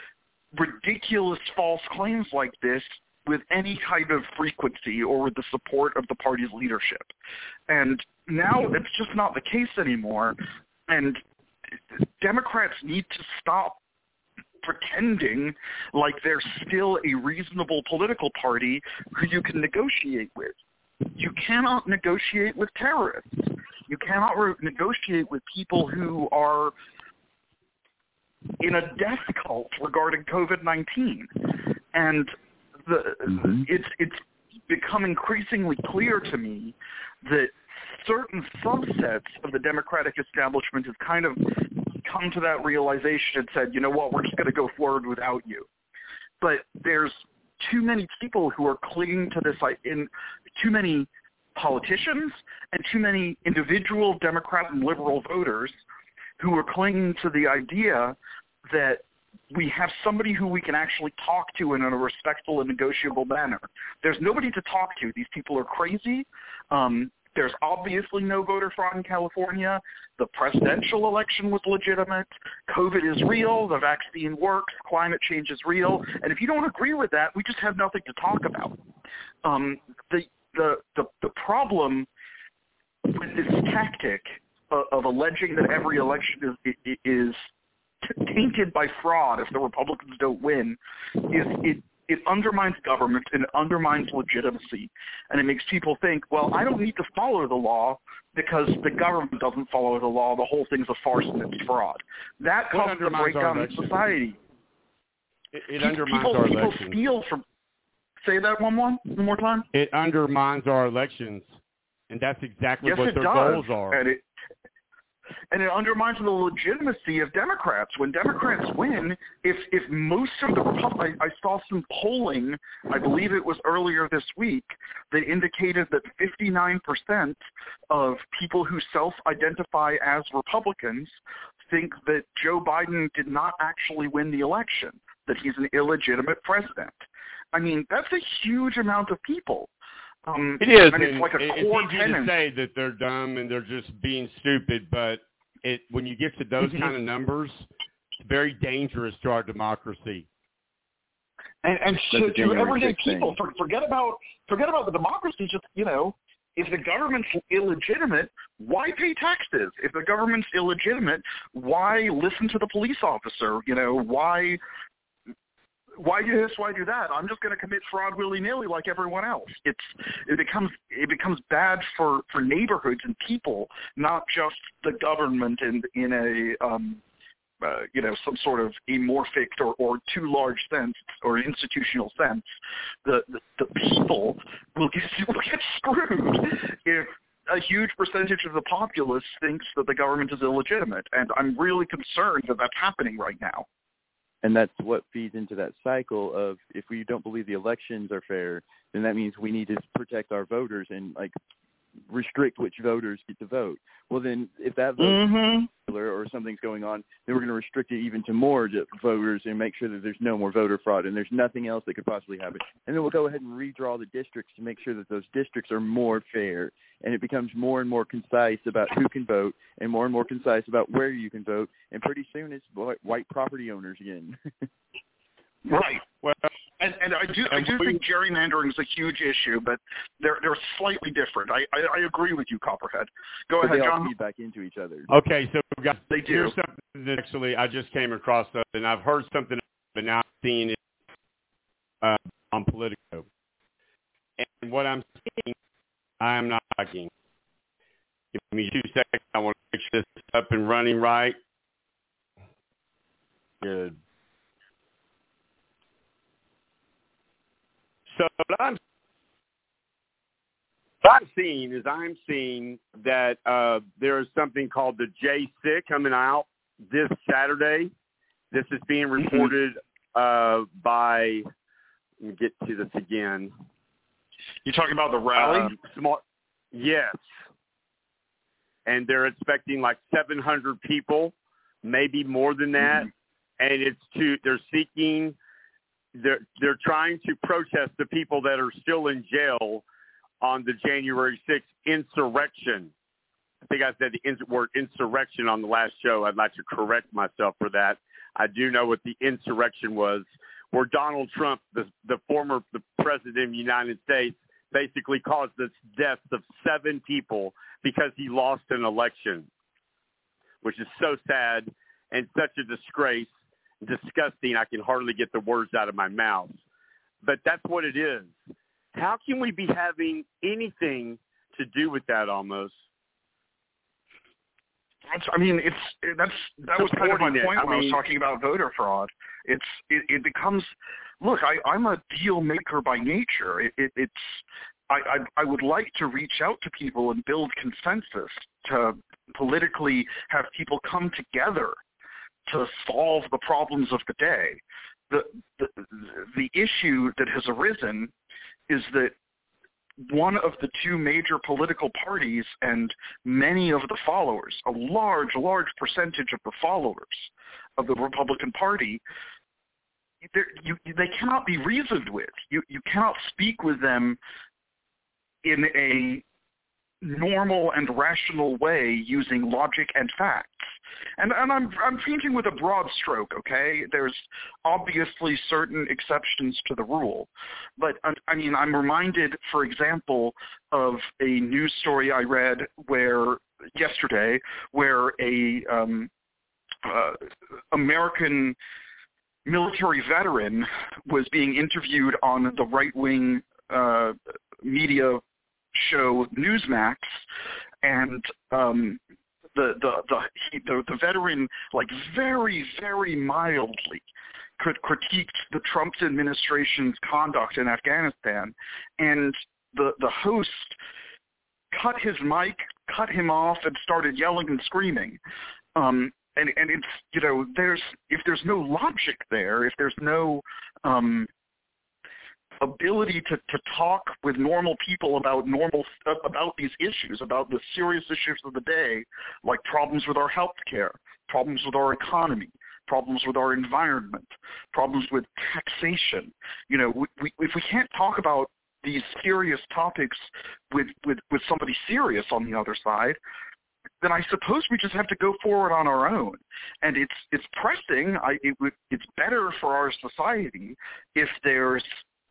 ridiculous false claims like this with any kind of frequency or with the support of the party's leadership. And now it's just not the case anymore. And Democrats need to stop pretending like they're still a reasonable political party who you can negotiate with. You cannot negotiate with terrorists. You cannot re- negotiate with people who are in a death cult regarding covid nineteen. And the mm-hmm. it's it's become increasingly clear to me that certain subsets of the Democratic establishment have kind of come to that realization and said, you know what, we're just going to go forward without you. But there's too many people who are clinging to this, like, in too many politicians and too many individual Democrat and liberal voters who are clinging to the idea that we have somebody who we can actually talk to in a respectful and negotiable manner. There's nobody to talk to. These people are crazy. Um, there's obviously no voter fraud in California. The presidential election was legitimate. COVID is real. The vaccine works. Climate change is real. And if you don't agree with that, we just have nothing to talk about. Um, the, the, the, the problem with this tactic of, of alleging that every election is, is tainted by fraud if the Republicans don't win is it, it undermines government and it undermines legitimacy. And it makes people think, well, I don't need to follow the law because the government doesn't follow the law. The whole thing's a farce and it's fraud. That causes a breakdown in society. It, it people, undermines people, our people elections. steal from... Say that one more, one more time? It undermines our elections. And that's exactly yes, what it their does. goals are. And it, And it undermines the legitimacy of Democrats. When Democrats win, if if most of the Republicans, I, I saw some polling, I believe it was earlier this week, that indicated that fifty-nine percent of people who self-identify as Republicans think that Joe Biden did not actually win the election, that he's an illegitimate president. I mean, that's a huge amount of people. Um, it is. And it's and like a it's core easy tenet. to say that they're dumb and they're just being stupid, but it when you get to those Mm-hmm. kind of numbers, it's very dangerous to our democracy. And, and to, to everyday people, thing. for, forget about forget about the democracy. Just, you know, if the government's illegitimate, why pay taxes? If the government's illegitimate, why listen to the police officer? You know, why why do this? Why do that? I'm just going to commit fraud willy-nilly like everyone else. It's it becomes it becomes bad for, for neighborhoods and people, not just the government in in a um, uh, you know some sort of amorphic or, or too large sense or institutional sense. The the, the people will get, will get screwed if a huge percentage of the populace thinks that the government is illegitimate, and I'm really concerned that that's happening right now. And that's what feeds into that cycle of if we don't believe the elections are fair, then that means we need to protect our voters and like restrict which voters get to vote. Well, then if that vote mm-hmm. or something's going on, then we're going to restrict it even to more voters and make sure that there's no more voter fraud and there's nothing else that could possibly happen. And then we'll go ahead and redraw the districts to make sure that those districts are more fair. And it becomes more and more concise about who can vote and more and more concise about where you can vote. And pretty soon it's white property owners again. Right. Well, and, and I do I do think gerrymandering is a huge issue, but they're they're slightly different. I I, I agree with you, Copperhead. Go but ahead, they all John. feed back into each other. Okay, so we've got, they do. Here's something that actually I just came across, uh, and I've heard something, but now I'm seeing it uh, on Politico. And what I'm seeing, I am not liking. Give me two seconds. I want to make sure this is up and running right. Good. So what I'm, what I'm seeing is I'm seeing that uh, there is something called the J six coming out this Saturday. This is being reported uh, by, let me get to this again. You're talking about the rally? Um, small, yes. And they're expecting like seven hundred people, maybe more than that. Mm-hmm. And it's to, they're seeking... They're they're trying to protest the people that are still in jail on the January sixth insurrection. I think I said the in, word insurrection on the last show. I'd like to correct myself for that. I do know what the insurrection was, where Donald Trump, the the former the president of the United States, basically caused the deaths of seven people because he lost an election, which is so sad and such a disgrace. Disgusting. I can hardly get the words out of my mouth. But that's what it is. How can we be having anything to do with that almost? That's, I mean, it's that's that was kind of my point when I, mean, I was talking about voter fraud. It's it, it becomes, look, I, I'm a deal maker by nature. It, it, it's I, I I would like to reach out to people and build consensus, to politically have people come together to solve the problems of the day. The the the issue that has arisen is that one of the two major political parties and many of the followers, a large, large percentage of the followers of the Republican Party, you, they cannot be reasoned with. You, you cannot speak with them in a normal and rational way using logic and facts. And, and I'm I'm painting with a broad stroke, okay? There's obviously certain exceptions to the rule. But, I mean, I'm reminded, for example, of a news story I read where yesterday where a um, uh, American military veteran was being interviewed on the right-wing uh, media show Newsmax, and um, the the the, he, the the veteran, like, very very mildly could critiqued the Trump administration's conduct in Afghanistan, and the the host cut his mic, cut him off, and started yelling and screaming. Um, and and it's, you know, there's if there's no logic there, if there's no um, ability to, to talk with normal people about normal about these issues, about the serious issues of the day, like problems with our health care, problems with our economy, problems with our environment, problems with taxation. You know, we, we, if we can't talk about these serious topics with, with, with somebody serious on the other side, then I suppose we just have to go forward on our own. And it's it's pressing. I, it would, it's better for our society if there's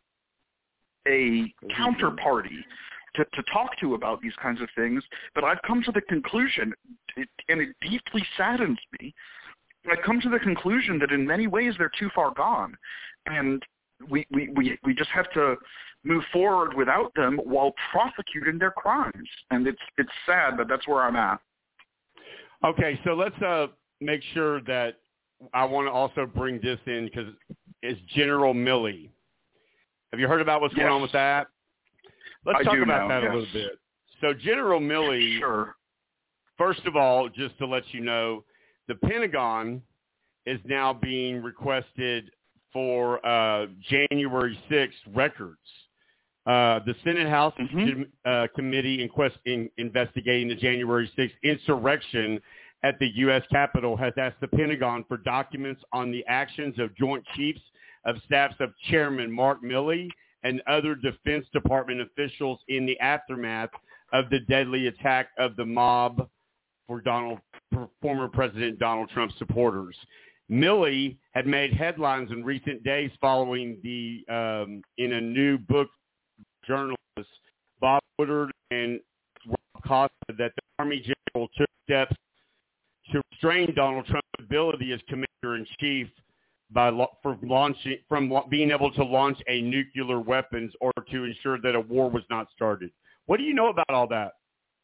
a counterparty to, to talk to about these kinds of things. But I've come to the conclusion, it, and it deeply saddens me, I've come to the conclusion that in many ways they're too far gone. And we, we, we, we just have to move forward without them while prosecuting their crimes. And it's it's sad, but that's where I'm at. Okay, so let's uh, make sure that I want to also bring this in, because it's General Milley. Have you heard about what's yes. going on with that? Let's I talk do about know, that yes. a little bit. So General Milley, sure. First of all, just to let you know, the Pentagon is now being requested for uh, January sixth records. Uh, the Senate House mm-hmm. uh, Committee inquest, in, investigating the January sixth insurrection at the U S Capitol has asked the Pentagon for documents on the actions of Joint Chiefs of Staffs of Chairman Mark Milley and other Defense Department officials in the aftermath of the deadly attack of the mob for Donald, for former President Donald Trump supporters. Milley had made headlines in recent days following the, um, in a new book, journalists Bob Woodward and Rob Costa, that the Army General took steps to restrain Donald Trump's ability as Commander-in-Chief by for launching from being able to launch a nuclear weapons, or to ensure that a war was not started. What do you know about all that?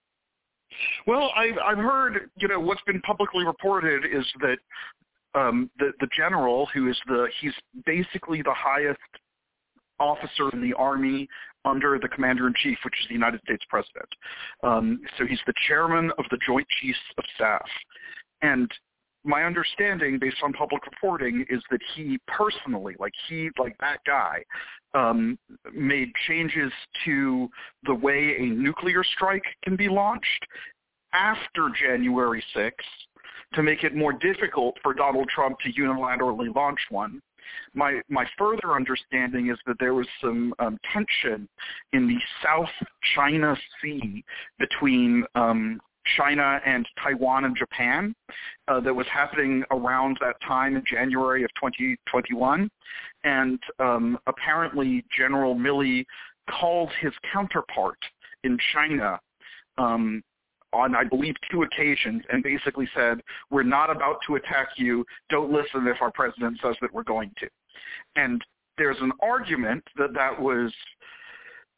Well, I've I've heard, you know, what's been publicly reported is that um, the the general, who is the he's basically the highest officer in the Army under the Commander-in-Chief, which is the United States President. Um, so he's the chairman of the Joint Chiefs of Staff. And my understanding, based on public reporting, is that he personally, like he, like that guy, um, made changes to the way a nuclear strike can be launched after January sixth to make it more difficult for Donald Trump to unilaterally launch one. My my further understanding is that there was some um, tension in the South China Sea between um, China and Taiwan and Japan uh, that was happening around that time in January of twenty twenty-one. And um, apparently General Milley called his counterpart in China um, on, I believe, two occasions, and basically said, we're not about to attack you. Don't listen if our president says that we're going to. And there's an argument that that was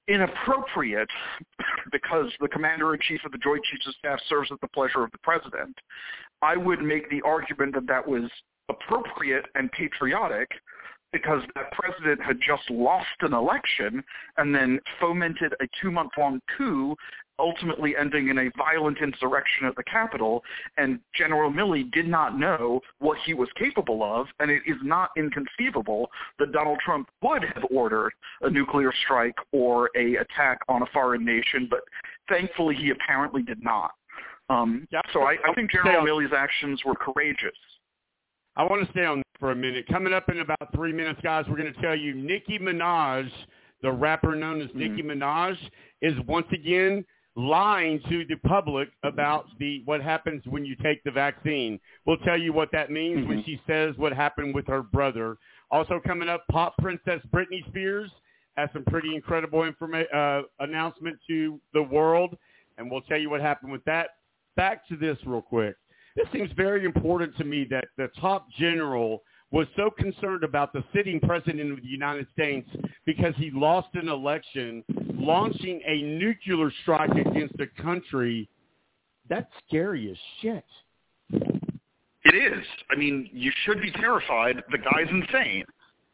inappropriate because the Commander-in-Chief of the Joint Chiefs of Staff serves at the pleasure of the President. I would make the argument that that was appropriate and patriotic because that president had just lost an election and then fomented a two-month-long coup, ultimately ending in a violent insurrection at the Capitol, and General Milley did not know what he was capable of, and it is not inconceivable that Donald Trump would have ordered a nuclear strike or a attack on a foreign nation, but thankfully he apparently did not. Um, yeah, so I, I think General Milley's actions were courageous. I want to stay on for a minute. Coming up in about three minutes, guys, we're going to tell you Nicki Minaj, the rapper known as mm-hmm. Nicki Minaj, is once again lying to the public about the what happens when you take the vaccine. We'll tell you what that means mm-hmm. when she says what happened with her brother. Also coming up, pop princess Britney Spears has some pretty incredible informa- uh, announcement to the world, and we'll tell you what happened with that. Back to this real quick. This seems very important to me that the top general was so concerned about the sitting president of the United States because he lost an election, launching a nuclear strike against a country. That's scary as shit. It is. I mean, you should be terrified. The guy's insane.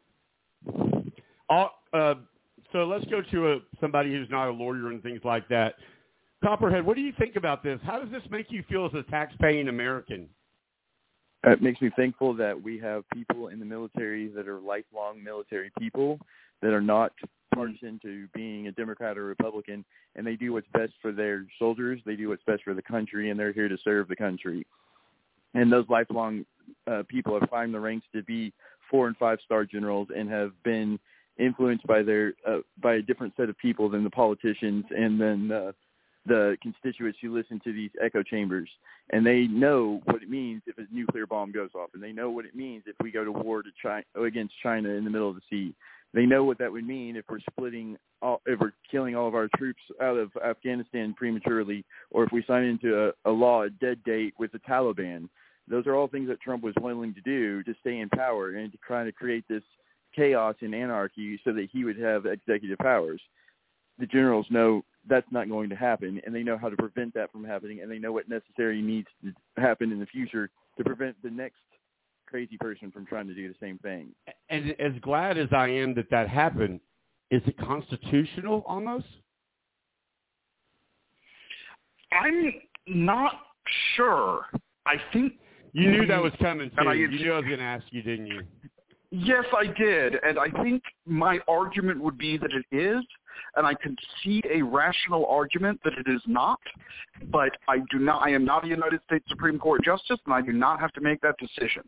Uh, uh, so let's go to a, somebody who's not a lawyer and things like that. Copperhead, what do you think about this? How does this make you feel as a tax-paying American? It makes me thankful that we have people in the military that are lifelong military people that are not partisan to being a Democrat or Republican, and they do what's best for their soldiers. They do what's best for the country, and they're here to serve the country. And those lifelong uh, people have climbed the ranks to be four- and five-star generals and have been influenced by their uh, by a different set of people than the politicians and then uh, the constituents who listen to these echo chambers. And they know what it means if a nuclear bomb goes off, and they know what it means if we go to war to China, against China in the middle of the sea. They know what that would mean if we're splitting, all, if we're killing all of our troops out of Afghanistan prematurely, or if we sign into a, a law, a dead date with the Taliban. Those are all things that Trump was willing to do to stay in power and to try to create this chaos and anarchy so that he would have executive powers. The generals know that's not going to happen, and they know how to prevent that from happening, and they know what necessary needs to happen in the future to prevent the next crazy person from trying to do the same thing. And as glad as I am that that happened, is it constitutional almost? I'm not sure. I think you knew that was coming too. I, you knew I was going to ask you, didn't you? Yes, I did, and I think my argument would be that it is, and I can see a rational argument that it is not, but I do not. I am not a United States Supreme Court justice, and I do not have to make that decision.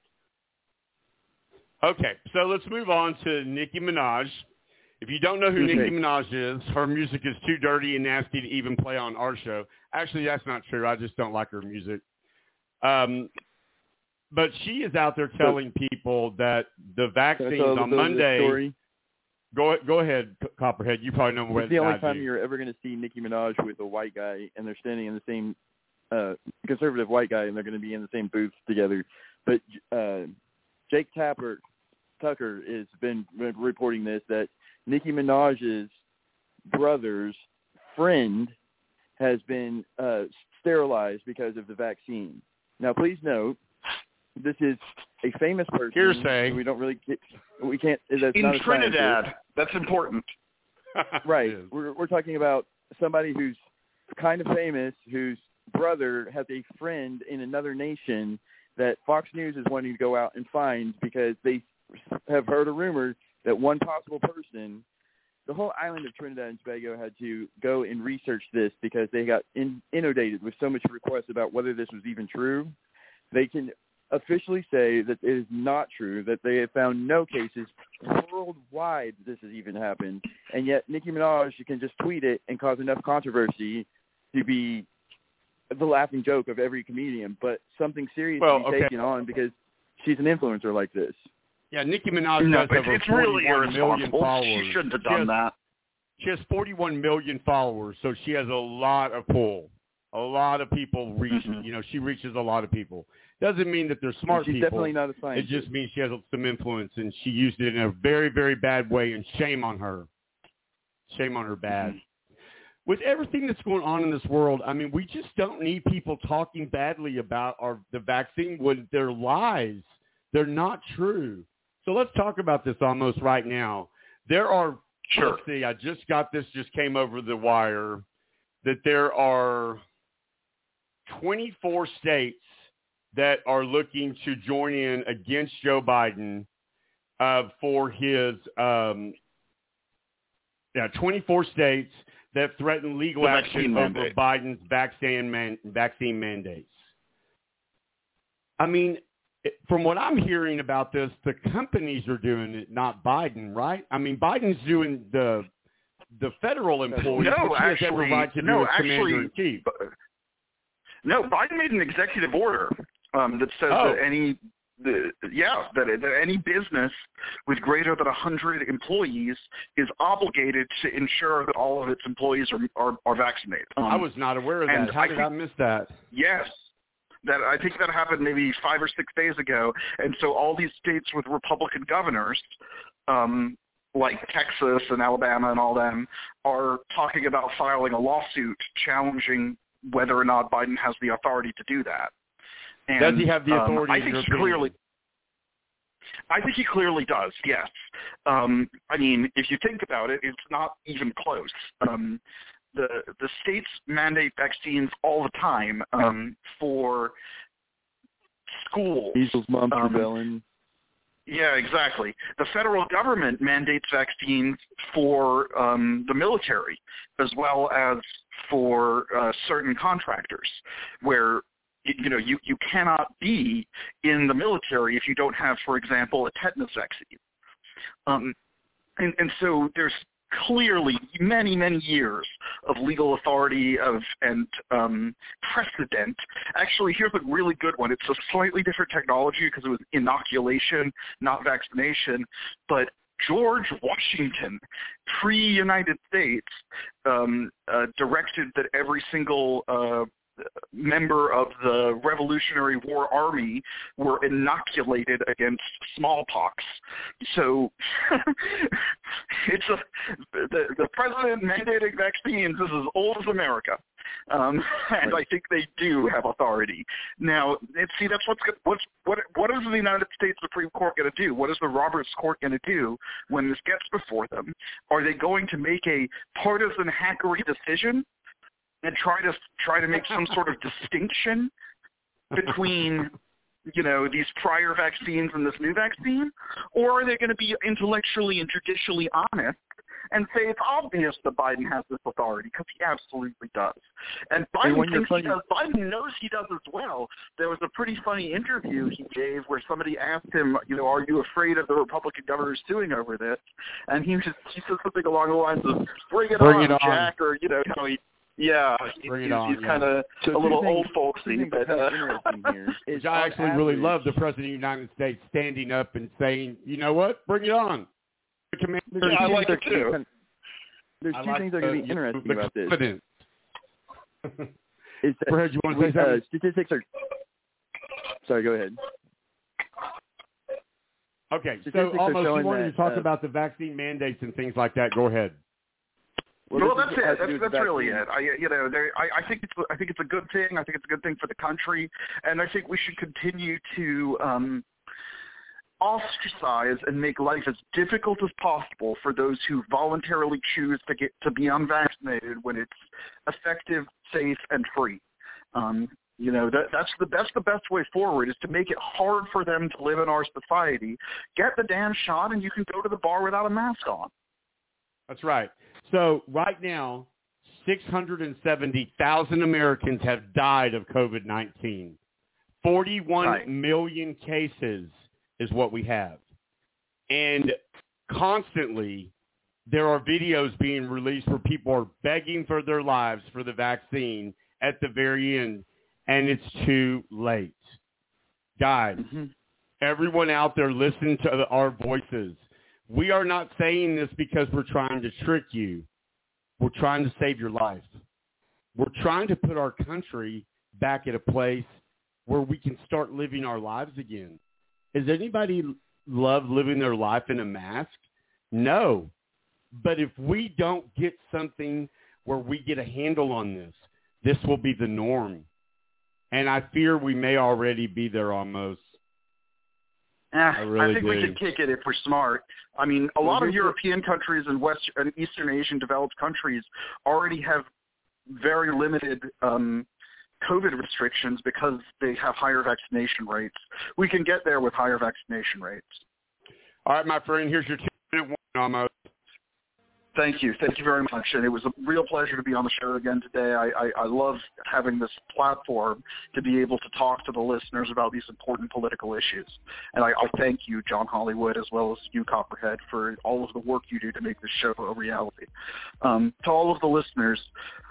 Okay, so let's move on to Nicki Minaj. If you don't know who okay. Nicki Minaj is, her music is too dirty and nasty to even play on our show. Actually, that's not true. I just don't like her music. Um, but she is out there telling people that the vaccines on Monday. Go go ahead, Copperhead. You probably know more. It's the only time you're ever going to see Nicki Minaj with a white guy, and they're standing in the same uh, conservative white guy, and they're going to be in the same booth together. But uh, Jake Tapper, Tucker has been reporting this, that Nicki Minaj's brother's friend has been uh, sterilized because of the vaccine. Now, please note, this is a famous person. Hearsay. We don't really get, we can't. That's in not a Trinidad. Scientist. That's important. Right. We're we're talking about somebody who's kind of famous, whose brother has a friend in another nation that Fox News is wanting to go out and find because they have heard a rumor that one possible person, the whole island of Trinidad and Tobago had to go and research this because they got in, inundated with so much requests about whether this was even true. They can officially say that it is not true, that they have found no cases worldwide that this has even happened, and yet Nicki Minaj, you can just tweet it and cause enough controversy to be the laughing joke of every comedian, but something serious well, to be okay. taken on because she's an influencer like this. Yeah, Nicki Minaj no, has over it's really forty-one million followers. She shouldn't have she done has, that. She has forty-one million followers, so she has a lot of pull. A lot of people reach, mm-hmm. you know, she reaches a lot of people. Doesn't mean that they're smart she's people. Definitely not a scientist. It just means she has some influence, and she used it in a very, very bad way, and shame on her. Shame on her bad. With everything that's going on in this world, I mean, we just don't need people talking badly about our the vaccine when they're lies. They're not true. So let's talk about this almost right now. There are, sure. let's see, I just got this, just came over the wire, that there are twenty-four states that are looking to join in against Joe Biden uh, for his, um, yeah, twenty-four states that threaten legal the action over mandate. Biden's vaccine, man, vaccine mandates. I mean, from what I'm hearing about this, the companies are doing it, not Biden, right? I mean, Biden's doing the the federal employees. No, which he has actually, every right to no, do as actually, commander-in-chief. No, Biden made an executive order um, that says oh. that any, the, yeah, that, that any business with greater than one hundred employees is obligated to ensure that all of its employees are are, are vaccinated. Um, I was not aware of that. How I did think, I miss that? Yes. That I think that happened maybe five or six days ago, and so all these states with Republican governors, um, like Texas and Alabama and all them, are talking about filing a lawsuit challenging whether or not Biden has the authority to do that. And, does he have the authority? Um, I think he opinion? clearly. I think he clearly does. Yes. Um, I mean, if you think about it, it's not even close. Um, The the states mandate vaccines all the time um, for schools. Measles, mumps, um, rubella. Yeah, exactly. The federal government mandates vaccines for um, the military as well as for uh, certain contractors, where you know you, you cannot be in the military if you don't have, for example, a tetanus vaccine. Um, and, and so there's clearly many, many years of legal authority of and um, precedent. Actually, here's a really good one. It's a slightly different technology because it was inoculation, not vaccination. But George Washington, pre-United States, um, uh, directed that every single uh, member of the Revolutionary War Army were inoculated against smallpox. So it's a the, the president mandating vaccines is as old as America, um, and I think they do have authority. Now, see, that's what's what's what what is the United States Supreme Court going to do? What is the Roberts Court going to do when this gets before them? Are they going to make a partisan hackery decision and try to try to make some sort of distinction between, you know, these prior vaccines and this new vaccine? Or are they going to be intellectually and judicially honest and say it's obvious that Biden has this authority, because he absolutely does. And Biden and thinks he does. Biden knows he does as well. There was a pretty funny interview he gave where somebody asked him, you know, are you afraid of the Republican governors suing over this? And he just he said something along the lines of, bring it, bring on, it on, Jack, or, you know, how he, yeah, he, bring he's, it on, he's yeah. kind of so a little things, old folksy. But, uh, Which I actually average, really love the President of the United States standing up and saying, you know what, bring it on. Yeah, I like it too. There's I two like, things that are going to uh, be interesting the about this. Is that, Fred, you want to say something? Uh, statistics are. Sorry, go ahead. Okay, statistics so almost you wanted that, to talk uh, about the vaccine mandates and things like that. Go ahead. Well, well that's it. That's, that's really it. I, you know, I, I think it's I think it's a good thing. I think it's a good thing for the country, and I think we should continue to um, ostracize and make life as difficult as possible for those who voluntarily choose to get to be unvaccinated when it's effective, safe, and free. Um, you know, that, that's the that's the best way forward, is to make it hard for them to live in our society. Get the damn shot, and you can go to the bar without a mask on. That's right. So right now, six hundred seventy thousand Americans have died of COVID nineteen. forty-one right. million cases is what we have. And constantly there are videos being released where people are begging for their lives for the vaccine at the very end, and it's too late. Guys, mm-hmm. everyone out there, listen to our voices. We are not saying this because we're trying to trick you. We're trying to save your life. We're trying to put our country back at a place where we can start living our lives again. Does anybody love living their life in a mask? No. But if we don't get something where we get a handle on this, this will be the norm. And I fear we may already be there almost. Eh, I, really I think do. we could kick it if we're smart. I mean, a lot of European countries and West and Eastern Asian developed countries already have very limited um, COVID restrictions because they have higher vaccination rates. We can get there with higher vaccination rates. All right, my friend, here's your two-minute warning almost. Thank you. Thank you very much. And it was a real pleasure to be on the show again today. I, I, I love having this platform to be able to talk to the listeners about these important political issues. And I, I thank you, John Hollywood, as well as you, Copperhead, for all of the work you do to make this show a reality. Um, to all of the listeners,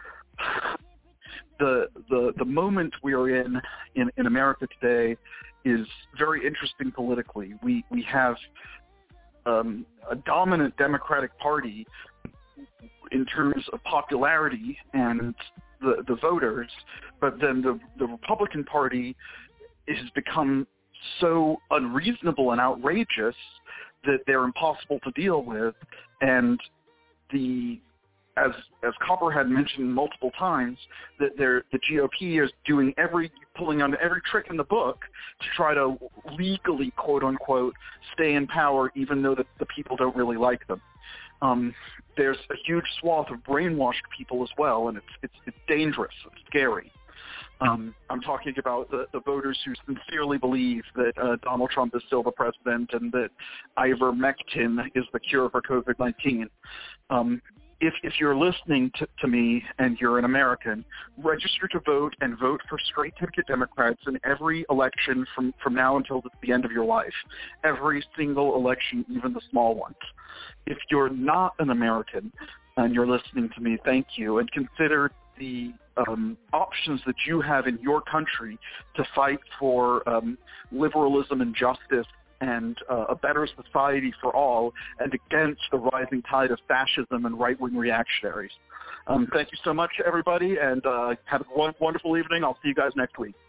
the, the, the moment we are in, in in America today is very interesting politically. We, we have um, a dominant Democratic Party in terms of popularity and the, the voters, but then the, the Republican Party has become so unreasonable and outrageous that they're impossible to deal with. And the as as Copperhead mentioned multiple times, that they're, the G O P is doing every pulling on every trick in the book to try to legally, quote unquote, stay in power, even though the, the people don't really like them. Um, there's a huge swath of brainwashed people as well, and it's it's, it's dangerous. It's scary. Um, I'm talking about the, the voters who sincerely believe that uh, Donald Trump is still the president and that ivermectin is the cure for COVID nineteen. Um, if, if you're listening to, to me and you're an American, register to vote and vote for straight-ticket Democrats in every election from, from now until the, the end of your life. Every single election, even the small ones. If you're not an American and you're listening to me, thank you, and consider the um, options that you have in your country to fight for um, liberalism and justice and uh, a better society for all, and against the rising tide of fascism and right-wing reactionaries. Um, thank you so much, everybody, and uh, have a wonderful evening. I'll see you guys next week.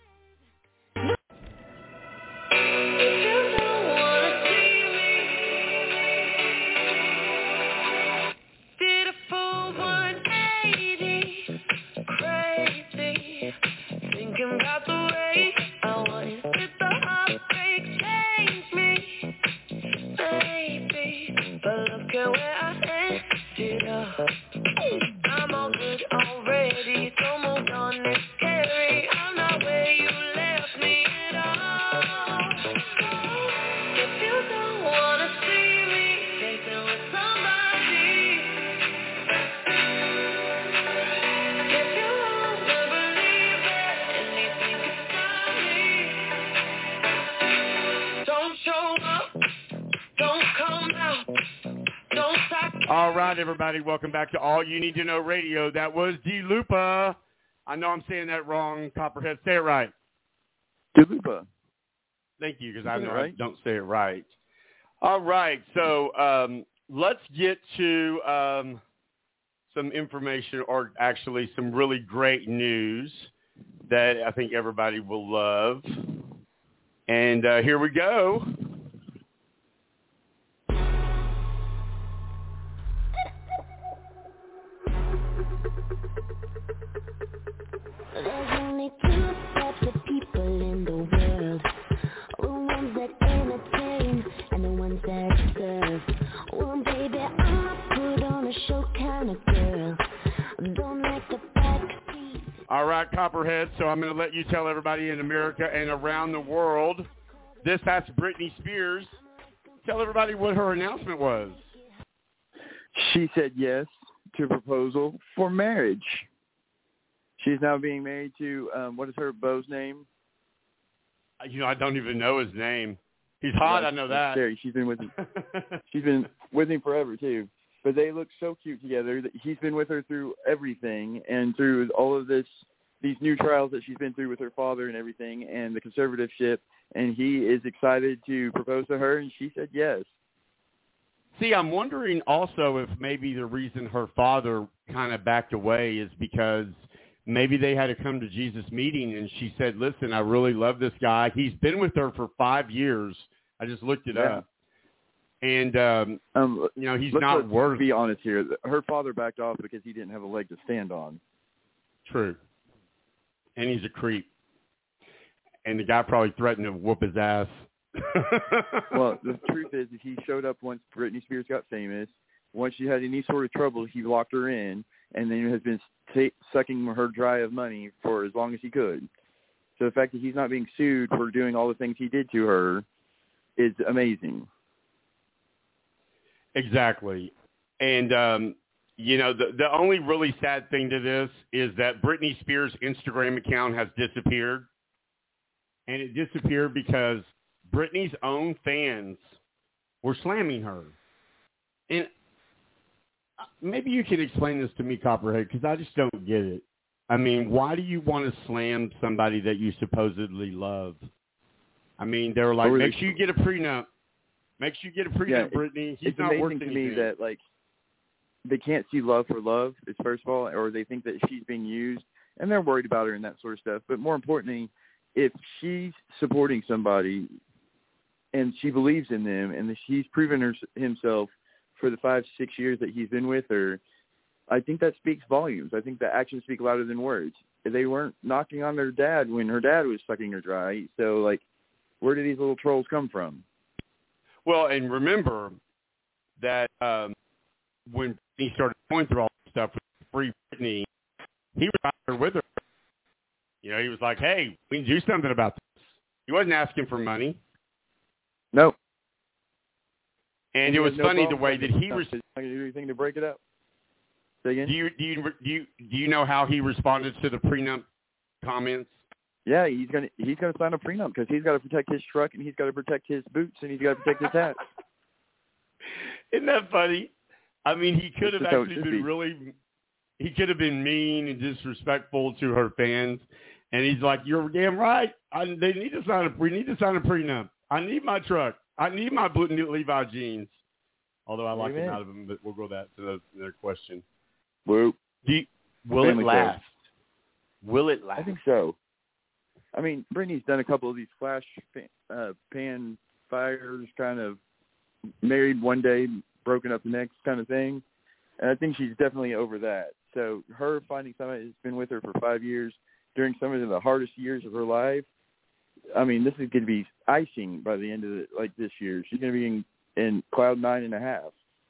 All right, everybody, welcome back to All You Need to Know Radio. That was DeLupa. I know I'm saying that wrong, Copperhead. Say it right. DeLupa. Thank you, because I know right? I don't say it right. All right, so um, let's get to um, some information, or actually some really great news that I think everybody will love. And uh, here we go. There's only two types of people in the world, the ones that entertain and the ones that serve. Well, baby, I'm a put on a show kind of girl. Don't like the backseat. All right, Copperhead, so I'm going to let you tell everybody in America and around the world. This has Britney Spears. Tell everybody what her announcement was. She said yes to a proposal for marriage. She's now being married to, um, what is her beau's name? You know, I don't even know his name. He's hot, yeah, I know that. Scary. She's been with him. She's been with him forever, too. But they look so cute together. That he's been with her through everything and through all of this, these new trials that she's been through with her father and everything and the conservatorship. And he is excited to propose to her, and she said yes. See, I'm wondering also if maybe the reason her father kind of backed away is because maybe they had a come to Jesus meeting, and she said, listen, I really love this guy. He's been with her for five years. I just looked it yeah. up. And, um, um, you know, he's let's, not let's worth... be honest here. Her father backed off because he didn't have a leg to stand on. True. And he's a creep. And the guy probably threatened to whoop his ass. Well, the truth is, if he showed up once Britney Spears got famous, once she had any sort of trouble, he locked her in, and then has been t- sucking her dry of money for as long as he could. So the fact that he's not being sued for doing all the things he did to her is amazing. Exactly. And, um, you know, the, the only really sad thing to this is that Britney Spears' Instagram account has disappeared. And it disappeared because Britney's own fans were slamming her. And maybe you can explain this to me, Copperhead, because I just don't get it. I mean, why do you want to slam somebody that you supposedly love? I mean, they were like, make sure you get a prenup. Make sure you get a prenup, yeah, Britney. He's it's not worth amazing to anything. me that, like, they can't see love for love, is first of all, or they think that she's being used, and they're worried about her and that sort of stuff. But more importantly, if she's supporting somebody and she believes in them and he's proven her, himself for the five, six years that he's been with her, I think that speaks volumes. I think the actions speak louder than words. They weren't knocking on their dad when her dad was sucking her dry. So, like, where do these little trolls come from? Well, and remember that um, when he started going through all this stuff with Free Britney, he was out there with her. You know, he was like, hey, we can do something about this. He wasn't asking for money. No. And, and it was no funny the way that he was. He's not going to do anything to break it up. Say again? Do you do you do you do you know how he responded to the prenup comments? Yeah, he's gonna he's gonna sign a prenup because he's got to protect his truck and he's got to protect his boots and he's got to protect his hat. Isn't that funny? I mean, he could have That's actually been be. really. He could have been mean and disrespectful to her fans, and he's like, "You're damn right. I, they need to sign a. We need to sign a prenup. I need my truck. I need my blue Levi jeans." Although I like Amen. them out of them, but we'll go that to the, their question. Whoop. Do you, will Family it last? Code. Will it last? I think so. I mean, Britney's done a couple of these flash uh, pan fires, kind of married one day, broken up the next kind of thing. And I think she's definitely over that. So her finding somebody who's been with her for five years during some of the hardest years of her life, I mean, this is going to be icing by the end of it, like this year. She's going to be in, in cloud nine and a half.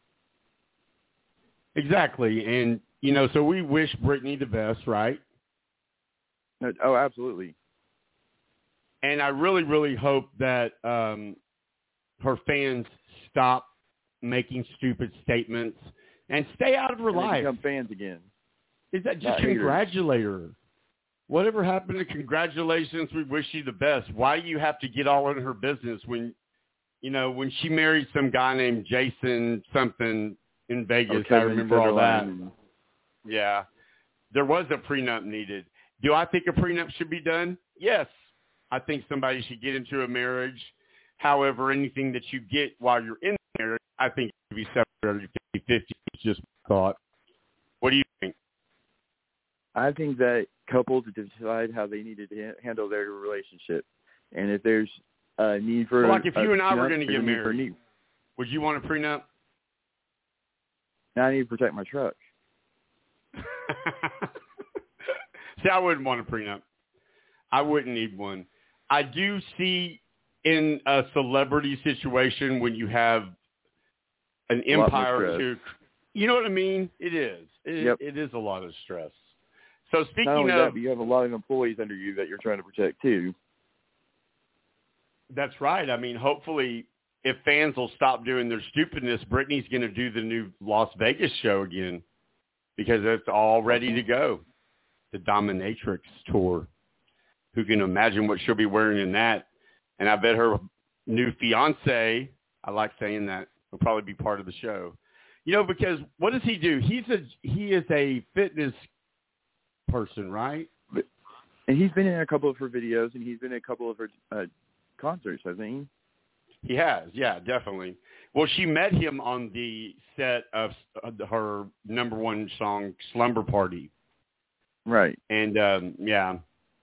Exactly. And, you know, so we wish Britney the best, right? Oh, absolutely. And I really, really hope that um, her fans stop making stupid statements and stay out of her and life. Become fans again. Is that just Not congratulate haters. her? Whatever happened to congratulations? We wish you the best. Why do you have to get all in her business when, you know, when she married some guy named Jason something in Vegas? Oh, I remember all that. and... Yeah, there was a prenup needed. Do I think a prenup should be done? Yes. I think somebody should get into a marriage. However, anything that you get while you're in the marriage, I think it should be separated fifty-fifty. It's just my thought. What do you think? I think that couples decide how they need to ha- handle their relationship. And if there's a need for... Well, like if a, you and I a were prenup, going to there's get a need for a married, need. would you want a prenup? Now I need to protect my truck. See, I wouldn't want a prenup. I wouldn't need one. I do see in a celebrity situation when you have an A lot more empire stress. to, you know what I mean? It is. It, Yep. it is a lot of stress. So Not speaking only of, that, but you have a lot of employees under you that you're trying to protect too. that's right. I mean, hopefully if fans will stop doing their stupidness, Britney's going to do the new Las Vegas show again because it's all ready to go. The Dominatrix tour. Who can imagine what she'll be wearing in that? And I bet her new fiance, I like saying that, will probably be part of the show. You know, because what does he do? He's a he is a fitness person, right? But, and he's been in a couple of her videos, and he's been in a couple of her uh, concerts, I think. He has, yeah, definitely. Well, she met him on the set of her number one song, Slumber Party. Right. And, um, yeah.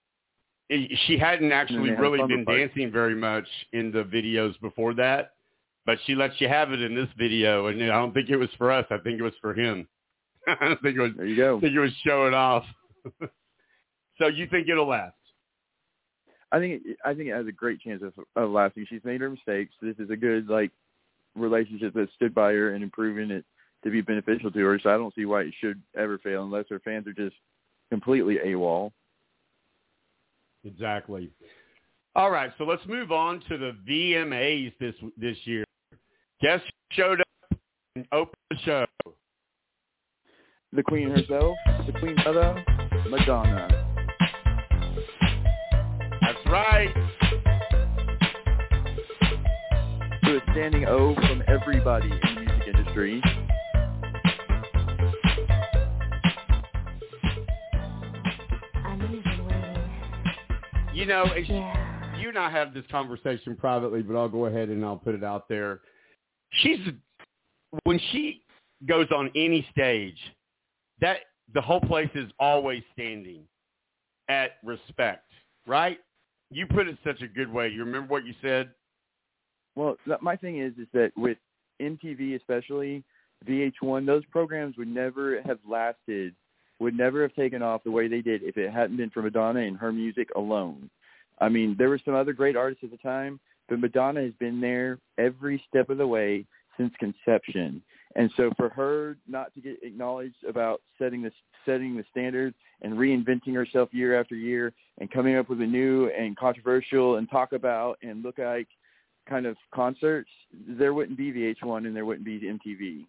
She hadn't actually really been party. dancing very much in the videos before that. But she lets you have it in this video, and I don't think it was for us. I think it was for him. I don't think it was. There you go. I think it was showing off. So you think it'll last? I think it, I think it has a great chance of, of lasting. She's made her mistakes. This is a good like relationship that stood by her and improving it to be beneficial to her. So I don't see why it should ever fail unless her fans are just completely AWOL. Exactly. All right, so let's move on to the V M As this this year. Guess who showed up and opened the show? The Queen herself, the Queen Mother, Madonna. That's right. To a standing O from everybody in the music industry. You know, it's, yeah. you and I had this conversation privately, but I'll go ahead and I'll put it out there. She's when she goes on any stage, that the whole place is always standing at respect, right? You put it such a good way. You remember what you said? Well, my thing is, is that with M T V especially, V H one, those programs would never have lasted, would never have taken off the way they did if it hadn't been for Madonna and her music alone. I mean, there were some other great artists at the time, but Madonna has been there every step of the way since conception. And so for her not to get acknowledged about setting the, setting the standard and reinventing herself year after year and coming up with a new and controversial and talk about and look like kind of concerts, there wouldn't be V H one and there wouldn't be M T V.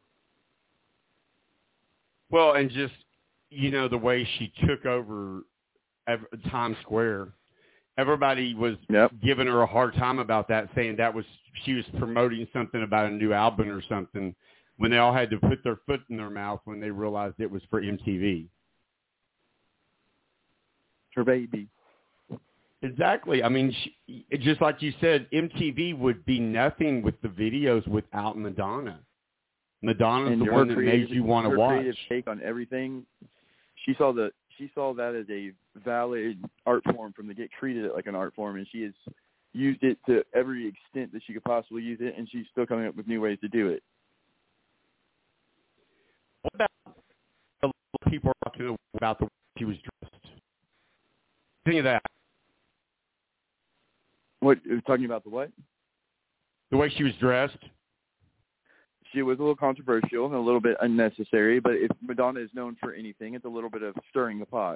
Well, and just, you know, the way she took over Times Square, everybody was yep. giving her a hard time about that, saying that was she was promoting something about a new album or something, when they all had to put their foot in their mouth when they realized it was for M T V. Her baby. Exactly. I mean, she, just like you said, M T V would be nothing with the videos without Madonna. Madonna's and the one that made you want to watch. Her creative take on everything. She saw the she saw that as a valid art form from the get, treated it like an art form, and she has used it to every extent that she could possibly use it, and she's still coming up with new ways to do it. What about the people talking about the way she was dressed? Think of that. What, talking about the what? The way she was dressed. She was a little controversial and a little bit unnecessary, but if Madonna is known for anything, it's a little bit of stirring the pot.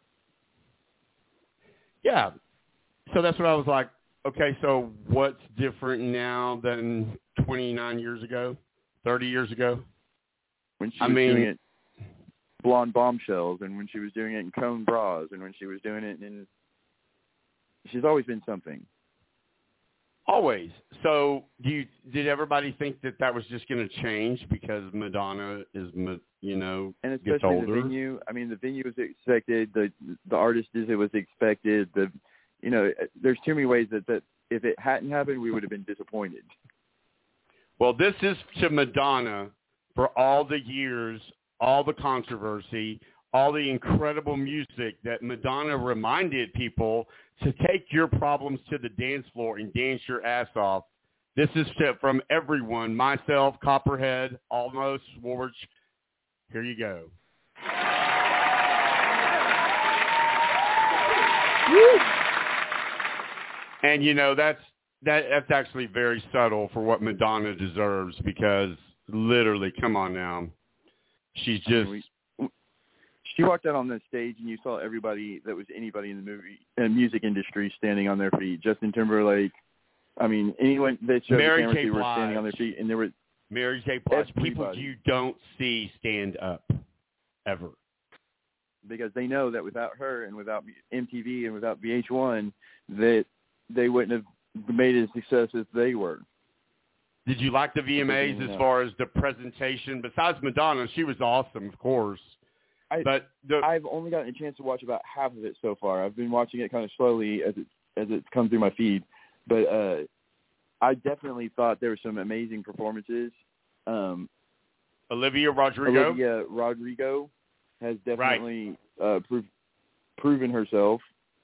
Yeah. So that's what I was like, okay, so what's different now than twenty-nine years ago, thirty years ago? When she I was mean, doing it blonde bombshells, and when she was doing it in cone bras, and when she was doing it in... She's always been something. Always. So, do you, did everybody think that that was just going to change because Madonna is, you know, and especially gets older? The venue. I mean, the venue was expected. The the artist is it was expected. The, you know, there's too many ways that, that if it hadn't happened, we would have been disappointed. Well, this is to Madonna for all the years, all the controversy, all the incredible music that Madonna reminded people to take your problems to the dance floor and dance your ass off. This is to, from everyone, myself, Copperhead, Almost, Swartz. Here you go. Woo! And, you know, that's, that, that's actually very subtle for what Madonna deserves because literally, come on now. She's just... She walked out on the stage, and you saw everybody that was anybody in the movie and music industry standing on their feet. Justin Timberlake, I mean, anyone that showed Mary the camera J. to were Blige. standing on their feet, and there were Mary J. Blige, everybody. People you don't see stand up ever, because they know that without her and without M T V and without V H one, that they wouldn't have made it as success as they were. Did you like the V M As as far as the presentation? Besides Madonna, she was awesome, of course. I, but the, I've only gotten a chance to watch about half of it so far. I've been watching it kind of slowly as it as it's come through my feed, but uh, I definitely thought there were some amazing performances. Um, Olivia Rodrigo. Olivia Rodrigo has definitely right. uh, prov- proven herself.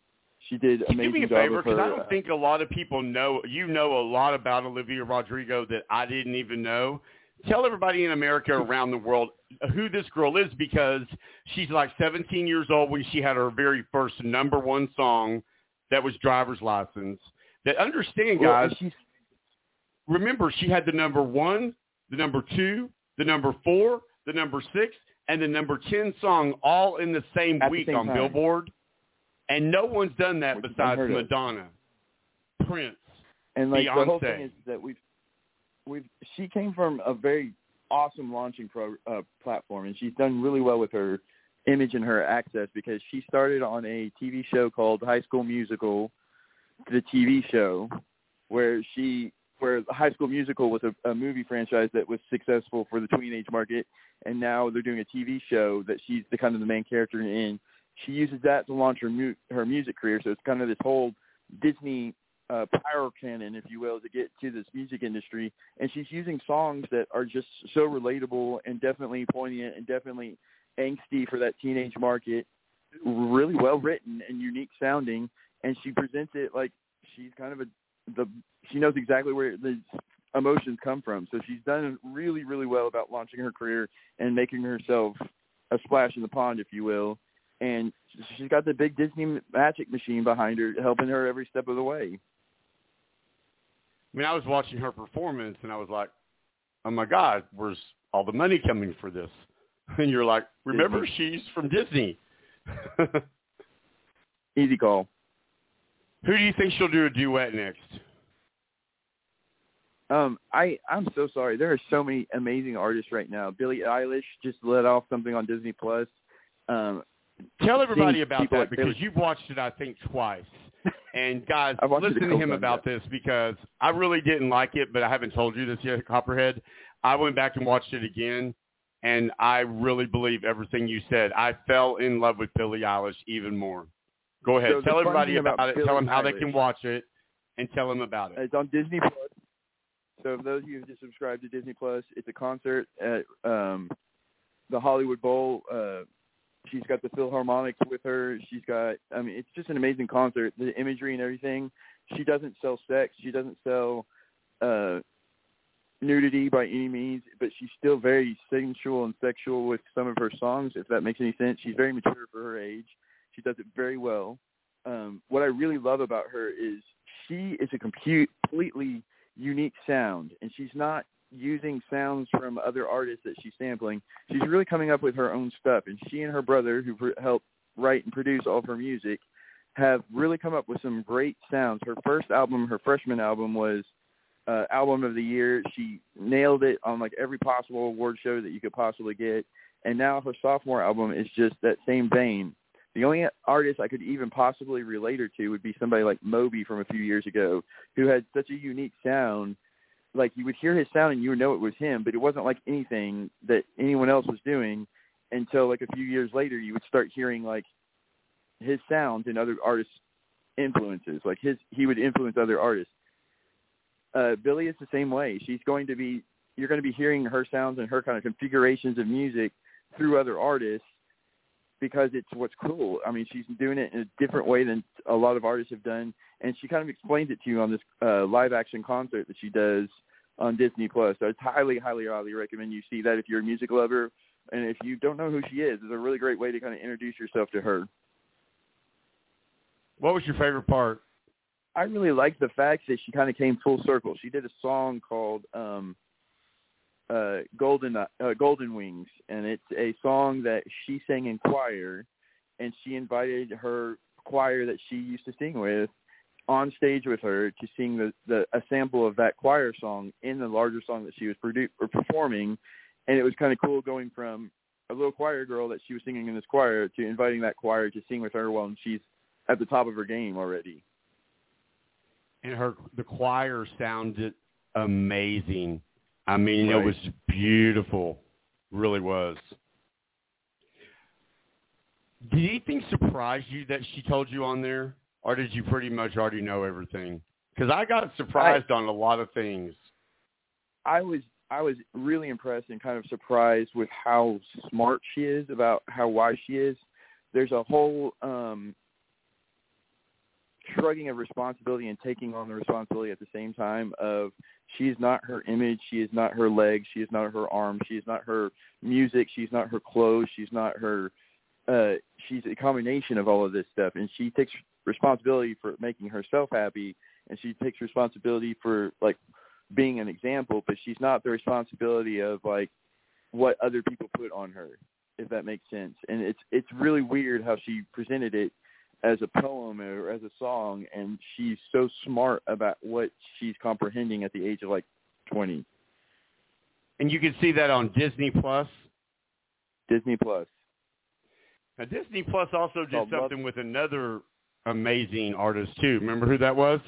she did Can amazing you do me a job favor? with her. Because I don't think a lot of people know, you know a lot about Olivia Rodrigo that I didn't even know. Tell everybody in America around the world who this girl is, because she's like seventeen years old when she had her very first number one song that was Driver's License. That understand, guys, well, remember she had the number one, the number two, the number four, the number six, and the number ten song all in the same At week the same on time. Billboard. And no one's done that Which is besides unheard of. Madonna, Prince, And like Beyonce. the whole thing is that we've we've she came from a very awesome launching pro, uh, platform, and she's done really well with her image and her access, because she started on a T V show called High School Musical, the T V show, where she where High School Musical was a, a movie franchise that was successful for the teenage market, and now they're doing a T V show that she's the kind of the main character in. She uses that to launch her mu- her music career, so it's kind of this whole Disney uh, power cannon, if you will, to get to this music industry. And she's using songs that are just so relatable and definitely poignant and definitely angsty for that teenage market, really well written and unique sounding. And she presents it like she's kind of a the she knows exactly where the emotions come from. So she's done really, really well about launching her career and making herself a splash in the pond, if you will. And she's got the big Disney magic machine behind her, helping her every step of the way. I mean, I was watching her performance, and I was like, oh, my God, where's all the money coming for this? And you're like, remember, she's from Disney. Easy call. Who do you think she'll do a duet next? Um, I, I'm so sorry. There are so many amazing artists right now. Billie Eilish just let off something on Disney Plus. Um, Tell everybody about people that, like because Billie- you've watched it, I think, twice. And, guys, I've watched it a listen to couple him times, about yeah. this, because I really didn't like it, but I haven't told you this yet, Copperhead. I went back and watched it again, and I really believe everything you said. I fell in love with Billie Eilish even more. Go ahead. So the tell fun everybody thing about, about it. Billie Tell them how they Eilish- can watch it, and tell them about it. It's on Disney Plus. So for those of you who just subscribed to Disney Plus, it's a concert at um, the Hollywood Bowl. Uh, she's got the Philharmonics with her. She's got, I mean, it's just an amazing concert. The imagery and everything. She doesn't sell sex. She doesn't sell uh, nudity by any means, but she's still very sensual and sexual with some of her songs, if that makes any sense. She's very mature for her age. She does it very well. Um, what I really love about her is she is a compute, completely unique sound, and she's not using sounds from other artists that she's sampling. She's really coming up with her own stuff, and she and her brother, who pr- helped write and produce all of her music, have really come up with some great sounds. Her first album, her freshman album, was uh, album of the year. She nailed it on like every possible award show that you could possibly get, and now her sophomore album is just that same vein. The only artist I could even possibly relate her to would be somebody like Moby from a few years ago, who had such a unique sound. Like, you would hear his sound and you would know it was him, but it wasn't like anything that anyone else was doing until like a few years later you would start hearing like his sound and other artists' influences. Like his, he would influence other artists. Uh, Billie is the same way. She's going to be, you're going to be hearing her sounds and her kind of configurations of music through other artists, because it's what's cool. I mean, she's doing it in a different way than a lot of artists have done, and she kind of explains it to you on this uh, live-action concert that she does on Disney Plus. So it's highly, highly, highly recommend you see that if you're a music lover, and if you don't know who she is, it's a really great way to kind of introduce yourself to her. What was your favorite part? I really like the fact that she kind of came full circle. She did a song called um, uh, Golden uh, Golden Wings, and it's a song that she sang in choir, and she invited her choir that she used to sing with on stage with her to sing the, the a sample of that choir song in the larger song that she was produ- or performing, and it was kind of cool going from a little choir girl that she was singing in this choir to inviting that choir to sing with her while she's at the top of her game already. And her the choir sounded amazing. I mean, Right. it was beautiful. Really was. Did anything surprise you that she told you on there? Or did you pretty much already know everything? Because I got surprised I, on a lot of things. I was I was really impressed and kind of surprised with how smart she is, about how wise she is. There's a whole um, shrugging of responsibility and taking on the responsibility at the same time of she is not her image, she is not her legs, she is not her arms, she is not her music, she's not her clothes, she's not her uh, she's a combination of all of this stuff, and she takes responsibility for making herself happy, and she takes responsibility for, like, being an example, but she's not the responsibility of, like, what other people put on her, if that makes sense. And it's it's really weird how she presented it as a poem or as a song, and she's so smart about what she's comprehending at the age of, like, twenty. And you can see that on Disney Plus. Disney Plus. Now, Disney Plus also did Oh, something love- with another amazing artist, too. Remember who that was?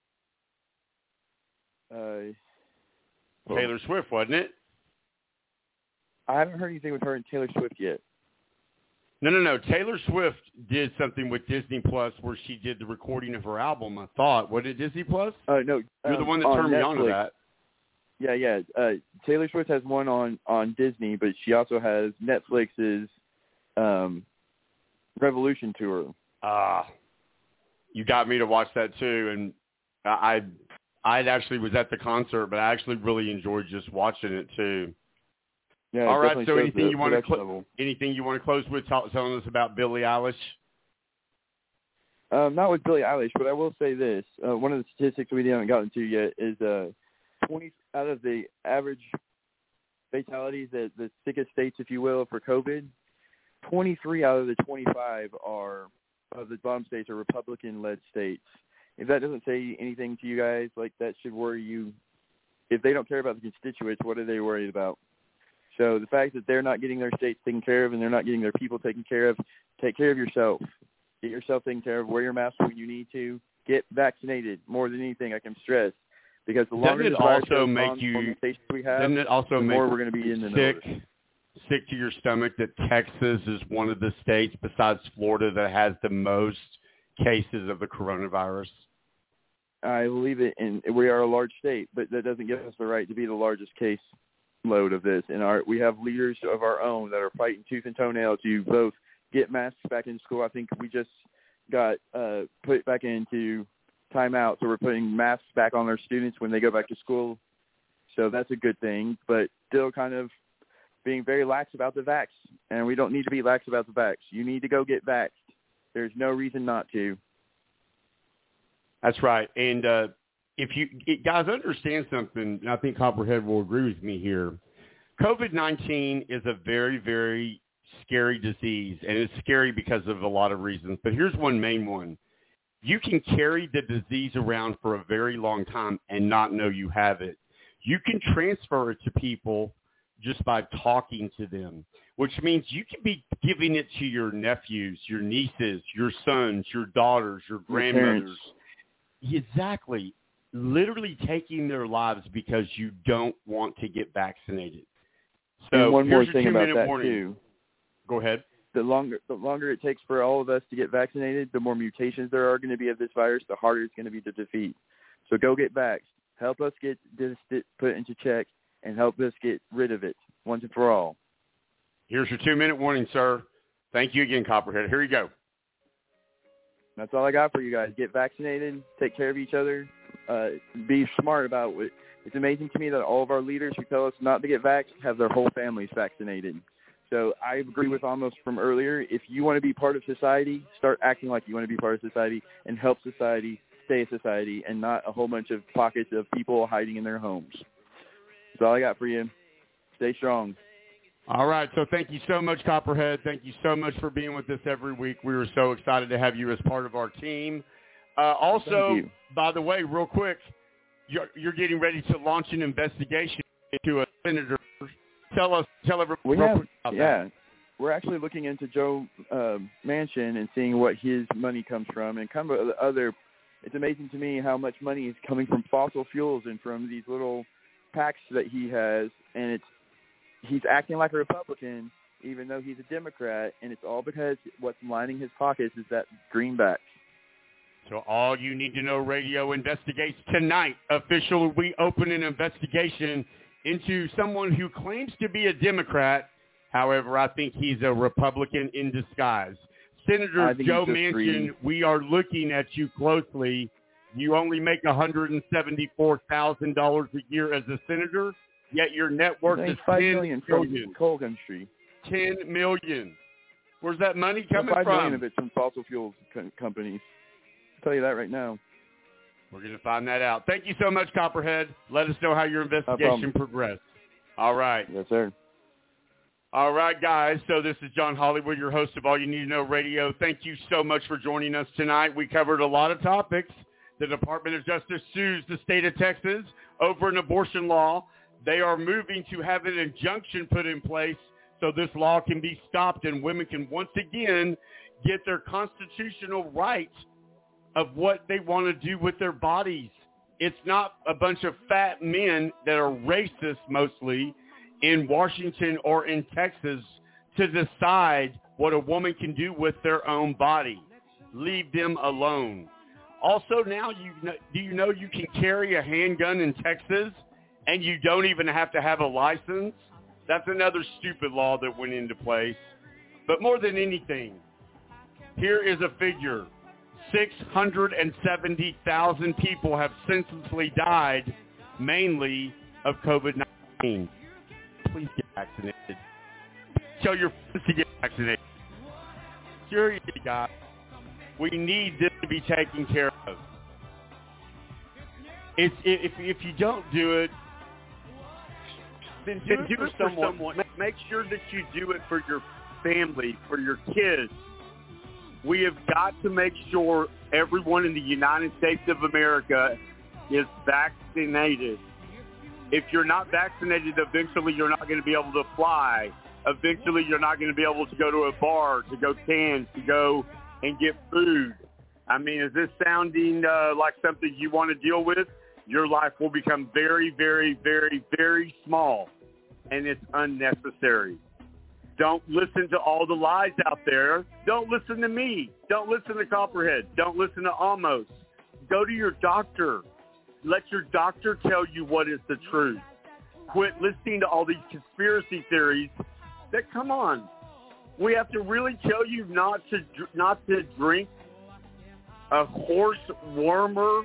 Uh, Taylor Swift, wasn't it? I haven't heard anything with her and Taylor Swift yet. No, no, no. Taylor Swift did something with Disney Plus where she did the recording of her album, I thought. What did Disney Plus? Uh, no. You're the um, one that on turned me on to Netflix. that. Yeah, yeah. Uh, Taylor Swift has one on, on Disney, but she also has Netflix's um, Revolution tour. Ah, you got me to watch that too, and I, I actually was at the concert, but I actually really enjoyed just watching it too. Yeah, it all right. definitely So shows anything the you want to production cl- level. anything you want to close with tell, telling us about Billie Eilish? Um, not with Billie Eilish, but I will say this. Uh, one of the statistics we haven't gotten to yet is uh, twenty out of the average fatalities, at the sickest states, if you will, for COVID, twenty-three out of the twenty-five are of the bottom states are Republican-led states. If that doesn't say anything to you guys, like, that should worry you. If they don't care about the constituents, what are they worried about? So the fact that they're not getting their states taken care of and they're not getting their people taken care of, take care of yourself. Get yourself taken care of. Wear your mask when you need to. Get vaccinated. More than anything, I can stress, because the longer Doesn't it this virus also goes make on, you? the more mutations we have, Doesn't it also the make more we're going to be in the sick? notice. Sick to your stomach that Texas is one of the states besides Florida that has the most cases of the coronavirus? I believe it, and we are a large state, but that doesn't give us the right to be the largest case load of this. And our we have leaders of our own that are fighting tooth and toenail to both get masks back in school. I think we just got uh, put back into timeout, so we're putting masks back on our students when they go back to school. So that's a good thing, but still kind of being very lax about the vax, and we don't need to be lax about the vax. You need to go get vaxxed. There's no reason not to. That's right. And uh, if you it, guys understand something, and I think Copperhead will agree with me here, COVID nineteen is a very, very scary disease, and it's scary because of a lot of reasons. But here's one main one. You can carry the disease around for a very long time and not know you have it. You can transfer it to people just by talking to them, which means you can be giving it to your nephews, your nieces, your sons, your daughters, your grandmothers. Exactly. Literally taking their lives because you don't want to get vaccinated. So and one more here's your thing about two-minute that, warning. too. Go ahead. The longer the longer it takes for all of us to get vaccinated, the more mutations there are going to be of this virus, the harder it's going to be to defeat. So go get vaxxed. Help us get this put into check and help us get rid of it once and for all. Here's your two-minute warning, sir. Thank you again, Copperhead. Here you go. That's all I got for you guys. Get vaccinated. Take care of each other. Uh, be smart about it. It's amazing to me that all of our leaders who tell us not to get vaxxed have their whole families vaccinated. So I agree with Amos from earlier. If you want to be part of society, start acting like you want to be part of society and help society stay a society and not a whole bunch of pockets of people hiding in their homes. That's all I got for you. Stay strong. All right, so thank you so much, Copperhead. Thank you so much for being with us every week. We were so excited to have you as part of our team. Uh, also, by the way, real quick, you're, you're getting ready to launch an investigation into a senator. Tell us, tell everyone we real have, quick about yeah, that. We're actually looking into Joe uh, Manchin and seeing what his money comes from, and kind of other. It's amazing to me how much money is coming from fossil fuels and from these little packs that he has, and it's he's acting like a Republican even though he's a Democrat, and it's all because what's lining his pockets is that greenback. So All You Need to Know Radio investigates tonight. Officially, we open an investigation into someone who claims to be a Democrat. However, I think he's a Republican in disguise. Senator I think Joe he's just Manchin, greedy. we are looking at you closely. You only make one hundred seventy-four thousand dollars a year as a senator, yet your net worth He's is five ten million million. from coal country. ten million. Where's that money Well, coming five from? million of it's from fossil fuels co- companies. I'll tell you that right now. We're going to find that out. Thank you so much, Copperhead. Let us know how your investigation problem. progressed. All right. Yes, sir. All right, guys. So this is John Hollywood, your host of All You Need to Know Radio. Thank you so much for joining us tonight. We covered a lot of topics. The Department of Justice sues the state of Texas over an abortion law. They are moving to have an injunction put in place so this law can be stopped and women can once again get their constitutional right of what they want to do with their bodies. It's not a bunch of fat men that are racist mostly in Washington or in Texas to decide what a woman can do with their own body. Leave them alone. Also, now, you know, do you know you can carry a handgun in Texas and you don't even have to have a license? That's another stupid law that went into place. But more than anything, here is a figure. six hundred seventy thousand people have senselessly died, mainly of COVID nineteen. Please get vaccinated. Tell your friends to get vaccinated. Seriously, guys. We need this to be taken care of. It's, if, if you don't do it, then do, Then it, do for it for someone. someone. Ma- Make sure that you do it for your family, for your kids. We have got to make sure everyone in the United States of America is vaccinated. If you're not vaccinated, eventually you're not going to be able to fly. Eventually you're not going to be able to go to a bar, to go can, to go and get food. I mean, is this sounding uh, like something you want to deal with? Your life will become very, very, very, very small, and it's unnecessary. Don't listen to all the lies out there. Don't listen to me. Don't listen to Copperhead. Don't listen to Almost. Go to your doctor. Let your doctor tell you what is the truth. Quit listening to all these conspiracy theories that, come on, we have to really tell you not to not to drink a horse warmer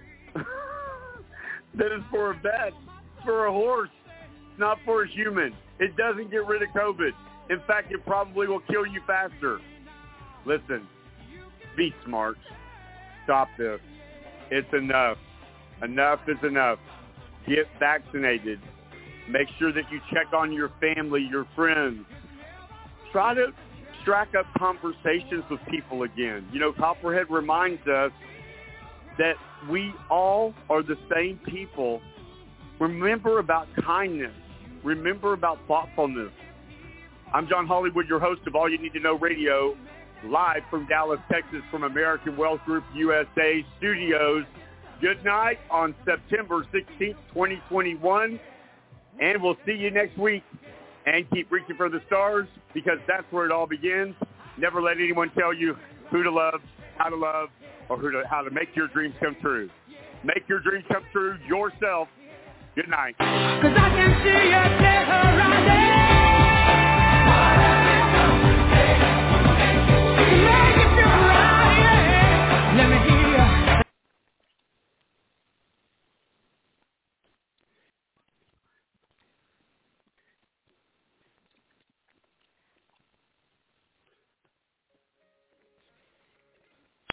that is for a vet, for a horse, not for a human. It doesn't get rid of COVID. In fact, it probably will kill you faster. Listen, be smart. Stop this. It's enough. Enough is enough. Get vaccinated. Make sure that you check on your family, your friends. Try to strike up conversations with people again. You know, Copperhead reminds us that we all are the same people. Remember about kindness. Remember about thoughtfulness. I'm John Hollywood, your host of All You Need to Know Radio, live from Dallas, Texas, from American Wealth Group U S A Studios. Good night on September sixteenth, twenty twenty-one, and we'll see you next week. And keep reaching for the stars, because that's where it all begins. Never let anyone tell you who to love, how to love, or who to, how to make your dreams come true. Make your dreams come true yourself. Good night. 'Cause I can see you terrorizing.